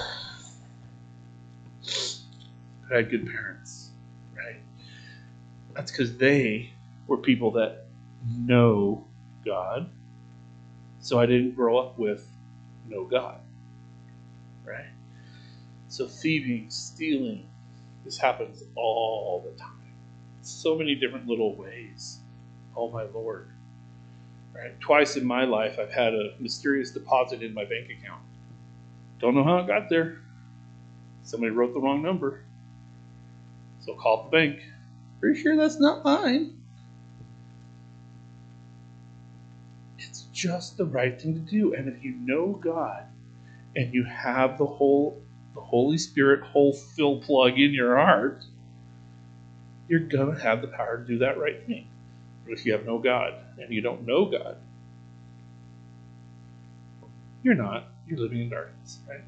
I had good parents, right? That's because they were people that know God. So I didn't grow up with no God, right? So thieving, stealing, this happens all the time. So many different little ways. Oh my Lord. Right? Twice in my life I've had a mysterious deposit in my bank account. Don't know how it got there. Somebody wrote the wrong number. So called the bank. Pretty sure that's not mine. It's just the right thing to do. And if you know God and you have the Holy Spirit whole fill plug in your heart, you're going to have the power to do that right thing. But if you have no God and you don't know God, you're not. You're living in darkness, right?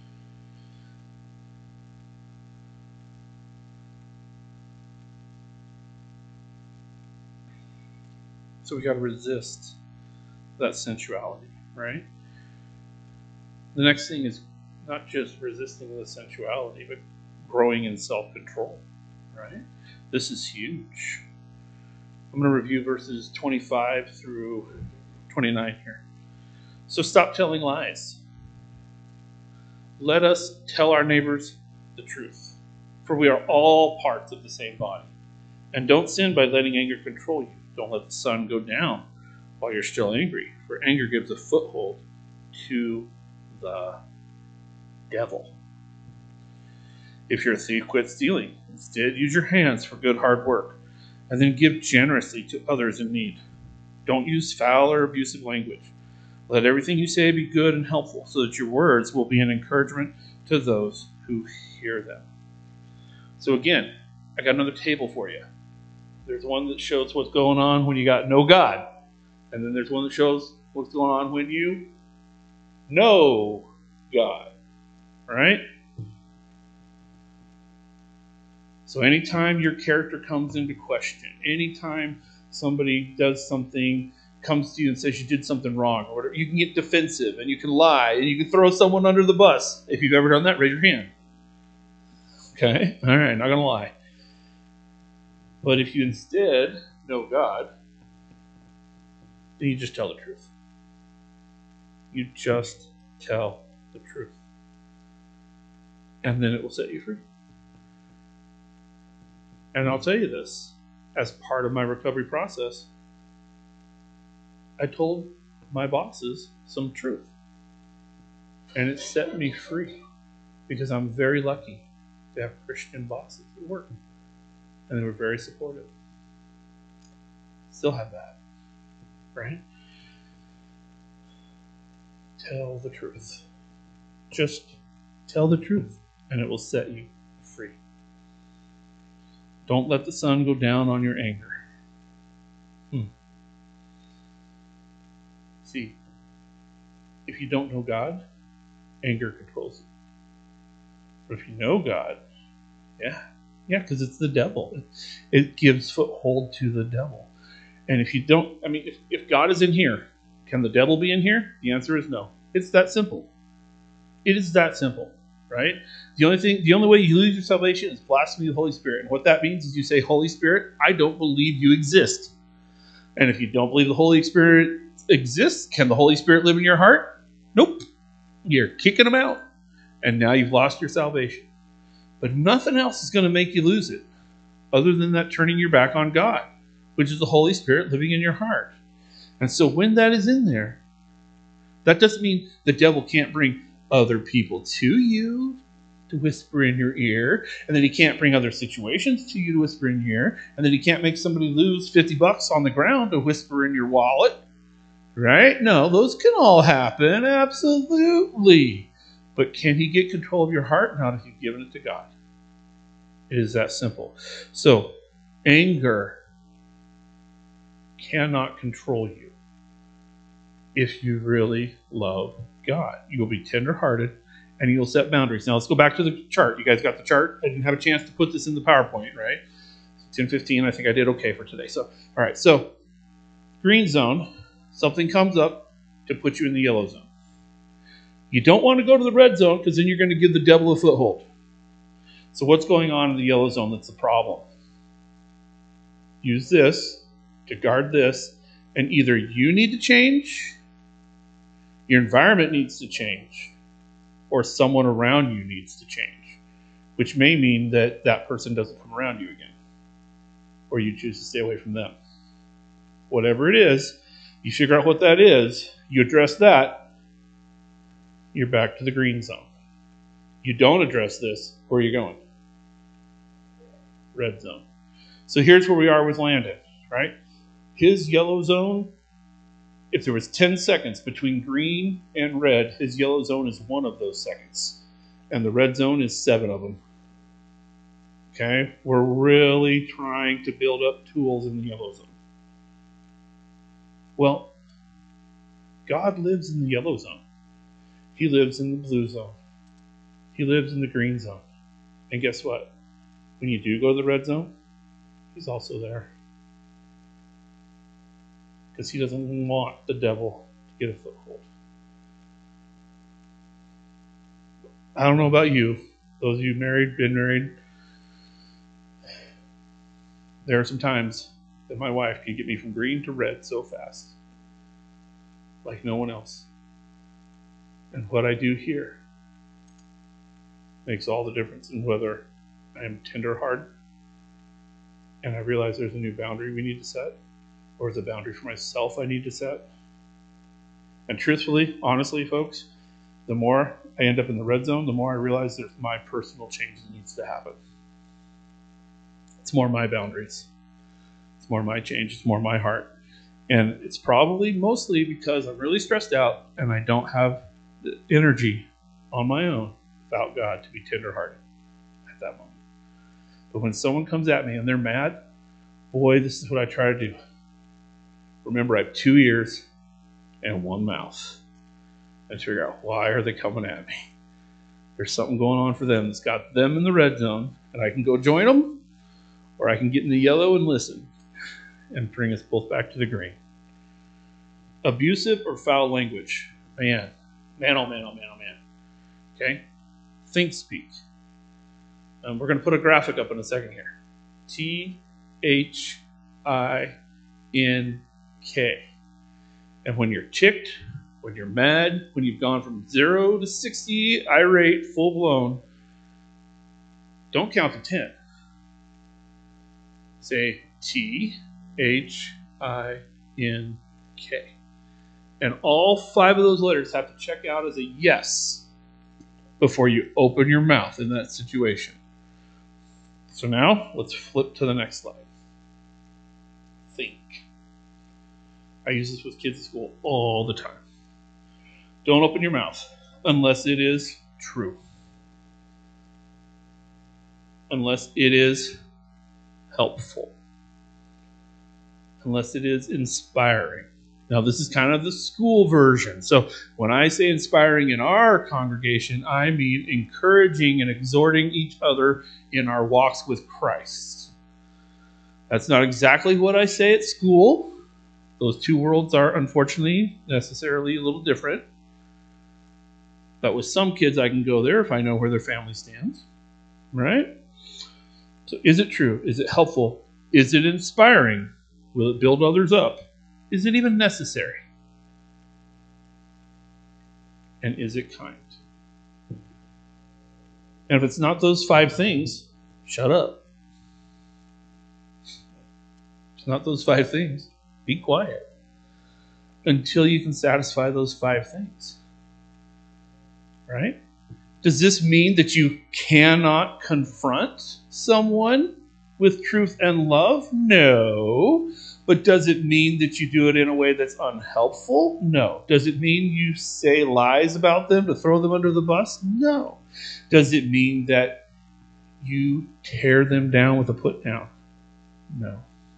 So we got to resist that sensuality, right? The next thing is not just resisting the sensuality, but growing in self-control, right? This is huge. I'm going to review verses 25 through 29 here. So stop telling lies. Let us tell our neighbors the truth, for we are all parts of the same body. And don't sin by letting anger control you. Don't let the sun go down while you're still angry, for anger gives a foothold to the devil. If you're a thief, quit stealing. Instead, use your hands for good hard work, and then give generously to others in need. Don't use foul or abusive language. Let everything you say be good and helpful, so that your words will be an encouragement to those who hear them. So again, I got another table for you. There's one that shows what's going on when you got no God. And then there's one that shows what's going on when you know God. All right? So anytime your character comes into question, anytime somebody does something, comes to you and says you did something wrong, or whatever, you can get defensive and you can lie and you can throw someone under the bus. If you've ever done that, raise your hand. Okay? All right, not going to lie. But if you instead know God, then you just tell the truth. You just tell the truth. And then it will set you free. And I'll tell you this, as part of my recovery process, I told my bosses some truth. And it set me free, because I'm very lucky to have Christian bosses at work. And they were very supportive. Still have that, right? Tell the truth. Just tell the truth, and it will set you free. Don't let the sun go down on your anger. See, if you don't know God, anger controls you. But if you know God, because it's the devil. It gives foothold to the devil. And if you don't, if God is in here, can the devil be in here? The answer is no. It's that simple. It is that simple, right? The only way you lose your salvation is blasphemy of the Holy Spirit. And what that means is you say, Holy Spirit, I don't believe you exist. And if you don't believe the Holy Spirit exists, can the Holy Spirit live in your heart? Nope. You're kicking him out. And now you've lost your salvation. But nothing else is going to make you lose it, other than that turning your back on God, which is the Holy Spirit living in your heart. And so when that is in there, that doesn't mean the devil can't bring other people to you to whisper in your ear, and then he can't bring other situations to you to whisper in your ear, and then he can't make somebody lose $50 on the ground to whisper in your wallet, right? No, those can all happen, absolutely. But can he get control of your heart? Not if you've given it to God. It is that simple. So, anger cannot control you if you really love God. You'll be tenderhearted and you'll set boundaries. Now, let's go back to the chart. You guys got the chart? I didn't have a chance to put this in the PowerPoint, right? 10:15, I think I did okay for today. So, all right. So, green zone, something comes up to put you in the yellow zone. You don't want to go to the red zone because then you're going to give the devil a foothold. So what's going on in the yellow zone that's the problem? Use this to guard this, and either you need to change, your environment needs to change, or someone around you needs to change, which may mean that that person doesn't come around you again, or you choose to stay away from them. Whatever it is, you figure out what that is, you address that, you're back to the green zone. You don't address this, where are you going? Red zone. So here's where we are with Landon, right? His yellow zone, if there was 10 seconds between green and red, his yellow zone is one of those seconds. And the red zone is 7 of them. Okay? We're really trying to build up tools in the yellow zone. Well, God lives in the yellow zone. He lives in the blue zone. He lives in the green zone. And guess what? When you do go to the red zone, he's also there. Because he doesn't want the devil to get a foothold. I don't know about you. Those of you married, been married, there are some times that my wife can get me from green to red so fast. Like no one else. And what I do here makes all the difference in whether I am tenderhearted and I realize there's a new boundary we need to set, or is a boundary for myself I need to set. And truthfully, honestly, folks, the more I end up in the red zone, the more I realize there's my personal change that needs to happen. It's more my boundaries. It's more my change. It's more my heart. And it's probably mostly because I'm really stressed out and I don't have the energy on my own without God to be tenderhearted at that moment. But when someone comes at me and they're mad, boy, this is what I try to do. Remember, I have 2 ears and 1 mouth. And figure out, why are they coming at me? There's something going on for them that's got them in the red zone, and I can go join them, or I can get in the yellow and listen and bring us both back to the green. Abusive or foul language. Man, oh man. Okay? Think speak. We're going to put a graphic up in a second here. THINK. And when you're ticked, when you're mad, when you've gone from 0 to 60, irate, full blown, don't count to 10. Say THINK. And all 5 of those letters have to check out as a yes before you open your mouth in that situation. So now, let's flip to the next slide. Think. I use this with kids at school all the time. Don't open your mouth unless it is true. Unless it is helpful. Unless it is inspiring. Now, this is kind of the school version. So when I say inspiring in our congregation, I mean encouraging and exhorting each other in our walks with Christ. That's not exactly what I say at school. Those 2 worlds are unfortunately necessarily a little different. But with some kids, I can go there if I know where their family stands. Right? So is it true? Is it helpful? Is it inspiring? Will it build others up? Is it even necessary? And is it kind? And if it's not those 5 things, shut up. If it's not those 5 things, be quiet until you can satisfy those 5 things. Right? Does this mean that you cannot confront someone with truth and love? No. But does it mean that you do it in a way that's unhelpful? No. Does it mean you say lies about them to throw them under the bus? No. Does it mean that you tear them down with a put down? No.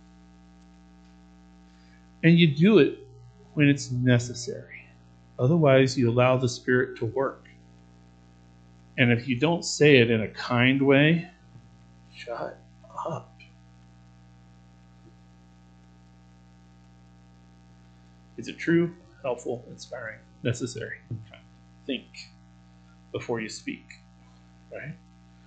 And you do it when it's necessary. Otherwise, you allow the Spirit to work. And if you don't say it in a kind way, shut up. Is it true, helpful, inspiring, necessary? Think before you speak, right?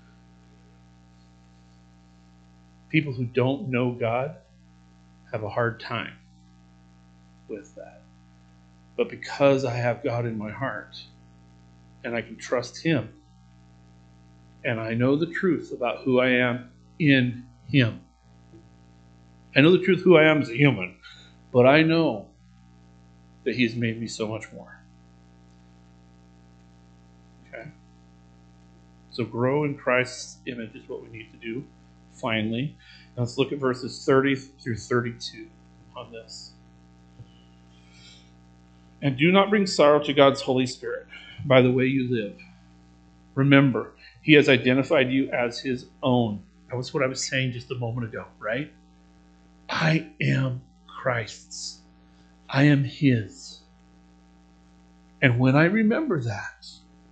People who don't know God have a hard time with that. But because I have God in my heart, and I can trust Him, and I know the truth about who I am in Him. I know the truth who I am as a human, but I know that He has made me so much more. Okay? So grow in Christ's image is what we need to do, finally. Now let's look at verses 30 through 32 on this. And do not bring sorrow to God's Holy Spirit by the way you live. Remember, He has identified you as His own. That was what I was saying just a moment ago, right? I am Christ's. I am His. And when I remember that,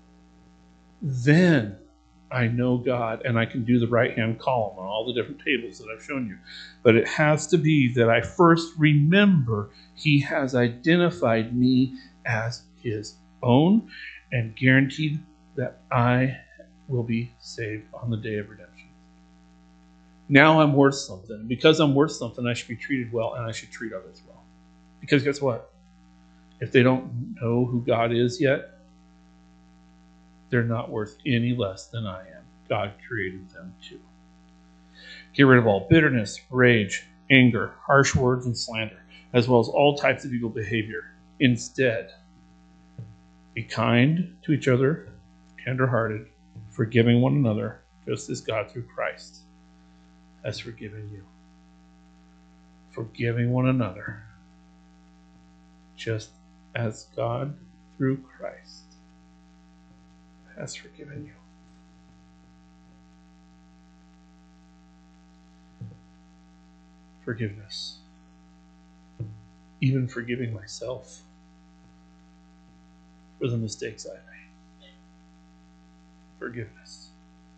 then I know God and I can do the right-hand column on all the different tables that I've shown you. But it has to be that I first remember He has identified me as His own and guaranteed that I will be saved on the day of redemption. Now I'm worth something. Because I'm worth something, I should be treated well and I should treat others well. Because guess what? If they don't know who God is yet, they're not worth any less than I am. God created them too. Get rid of all bitterness, rage, anger, harsh words, and slander, as well as all types of evil behavior. Instead, be kind to each other, tender-hearted, forgiving one another, just as God through Christ has forgiven you. Forgiving one another, just as God through Christ has forgiven you. Forgiveness. Even forgiving myself for the mistakes I made. Forgiveness.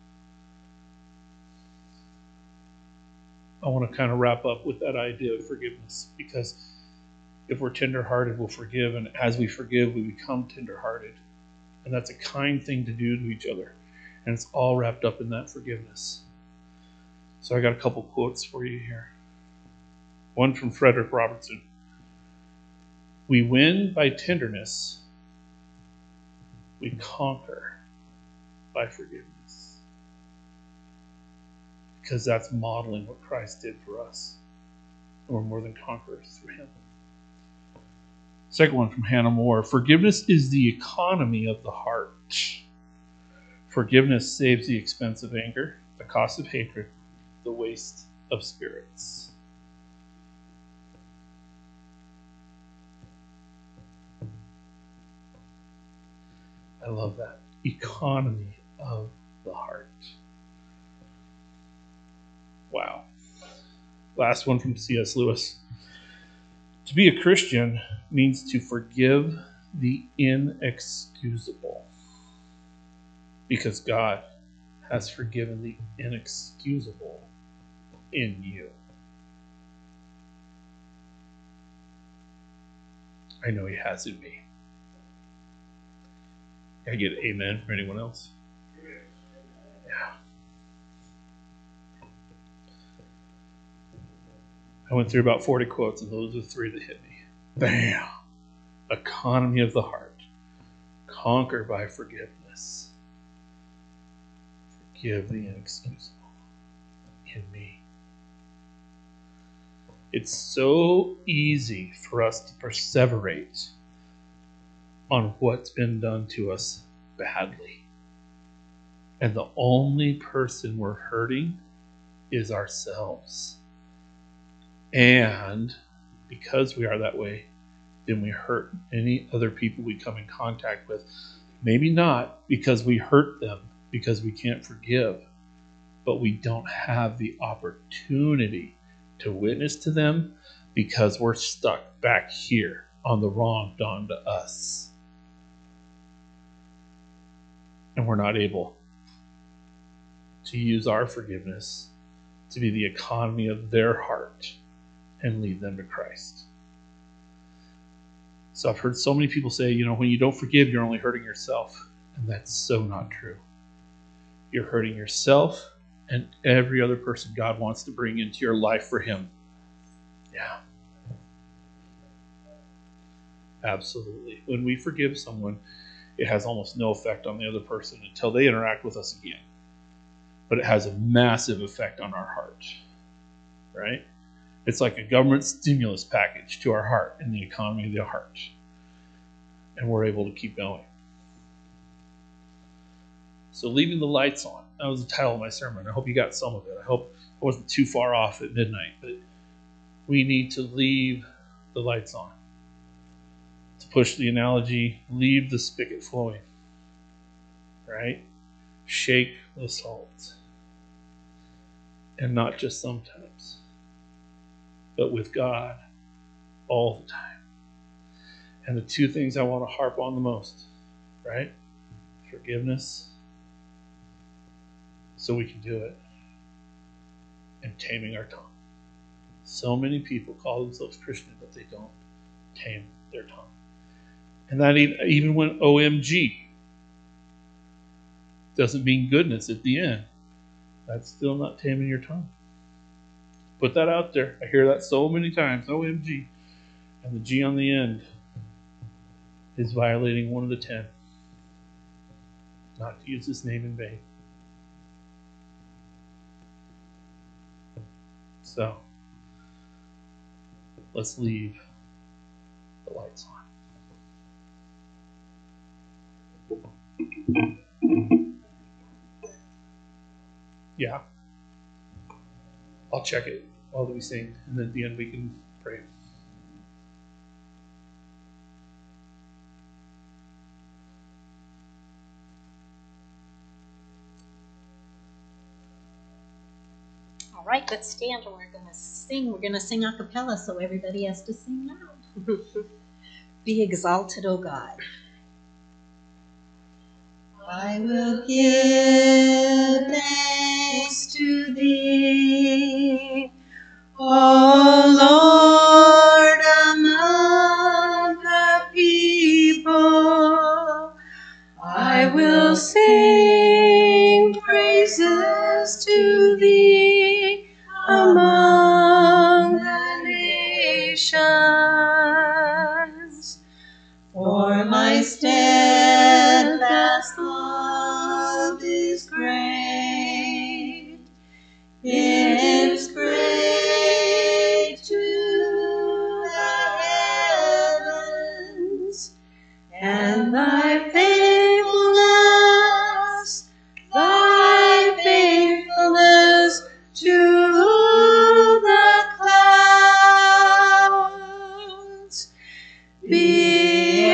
I want to kind of wrap up with that idea of forgiveness, because if we're tender-hearted, we'll forgive, and as we forgive, we become tender-hearted. And that's a kind thing to do to each other. And it's all wrapped up in that forgiveness. So I got a couple quotes for you here. One from Frederick Robertson. We win by tenderness. We conquer by forgiveness. Because that's modeling what Christ did for us. And we're more than conquerors through Him. Second one from Hannah More. Forgiveness is the economy of the heart. Forgiveness saves the expense of anger, the cost of hatred, the waste of spirits. I love that. Economy of the heart. Wow. Last one from C.S. Lewis. To be a Christian means to forgive the inexcusable, because God has forgiven the inexcusable in you. I know He has in me. Can I get an amen from anyone else? Yeah. I went through about 40 quotes, and those are the three that hit me. Bam! Economy of the heart. Conquer by forgiveness. Forgive the inexcusable in me. It's so easy for us to perseverate on what's been done to us badly. And the only person we're hurting is ourselves. And because we are that way, then we hurt any other people we come in contact with. Maybe not because we hurt them, because we can't forgive, but we don't have the opportunity to witness to them because we're stuck back here on the wrong done to us. And we're not able to use our forgiveness to be the economy of their heart and lead them to Christ. So I've heard so many people say, when you don't forgive, you're only hurting yourself. And that's so not true. You're hurting yourself and every other person God wants to bring into your life for Him. Yeah. Absolutely. When we forgive someone, it has almost no effect on the other person until they interact with us again. But it has a massive effect on our heart. Right? It's like a government stimulus package to our heart and the economy of the heart. And we're able to keep going. So leaving the lights on. That was the title of my sermon. I hope you got some of it. I hope I wasn't too far off at midnight. But we need to leave the lights on. To push the analogy, leave the spigot flowing. Right? Shake the salt. And not just sometimes, but with God all the time. And the two things I want to harp on the most, right? Forgiveness, so we can do it, and taming our tongue. So many people call themselves Christian, but they don't tame their tongue. And that even when OMG doesn't mean goodness at the end, that's still not taming your tongue. Put that out there. I hear that so many times. OMG. And the G on the end is violating one of the 10. Not to use His name in vain. So, let's leave the lights on. Yeah. I'll check it while we sing, and then at the end we can pray. All right, let's stand and we're going to sing. We're going to sing a cappella, so everybody has to sing loud. Be exalted, O God. I will give thanks to Thee, O Lord, among the people. I will sing praises to Thee among the nations. For my steadfast love is great. It's great to the heavens, and Thy faithfulness to the clouds. Be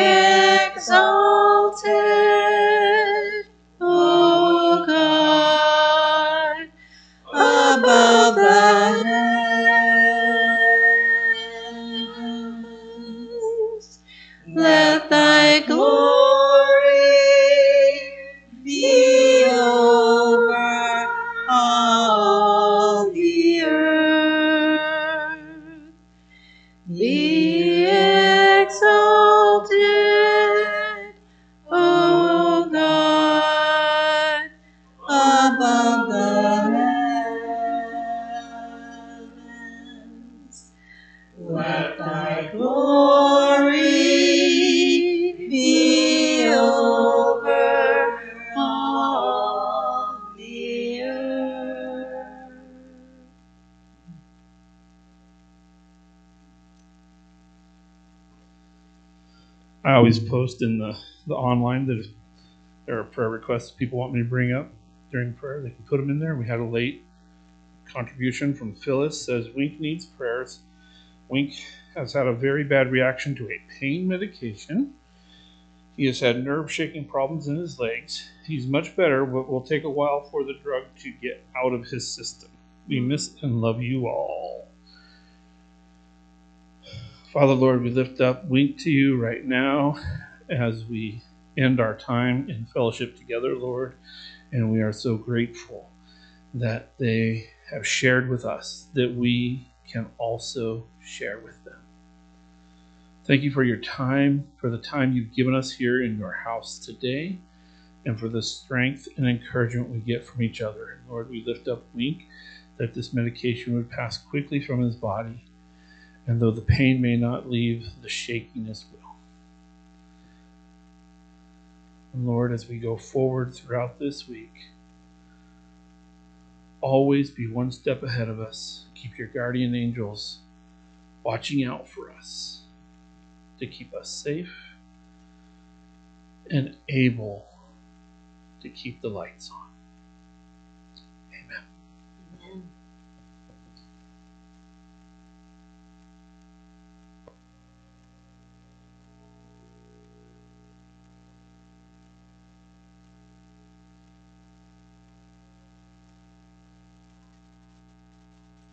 exalted, O God, above the heavens. Let Thy glory be over all the earth. Be exalted, O God, above the heavens. Let Thy glory be over all the earth. I always post in the online that if there are prayer requests people want me to bring up during prayer, they can put them in there. We had a late contribution from Phyllis says Wink needs prayers. Wink has had a very bad reaction to a pain medication. He has had nerve-shaking problems in his legs. He's much better, but will take a while for the drug to get out of his system. We miss and love you all. Father, Lord, we lift up Wink to you right now as we end our time in fellowship together, Lord. And we are so grateful that they have shared with us, that we can also share with them. Thank you for your time, for the time you've given us here in your house today, and for the strength and encouragement we get from each other. Lord, we lift up Wink, that this medication would pass quickly from his body, and though the pain may not leave, the shakiness will. And Lord, as we go forward throughout this week, always be one step ahead of us. Keep your guardian angels watching out for us to keep us safe and able to keep the lights on. Amen. Amen.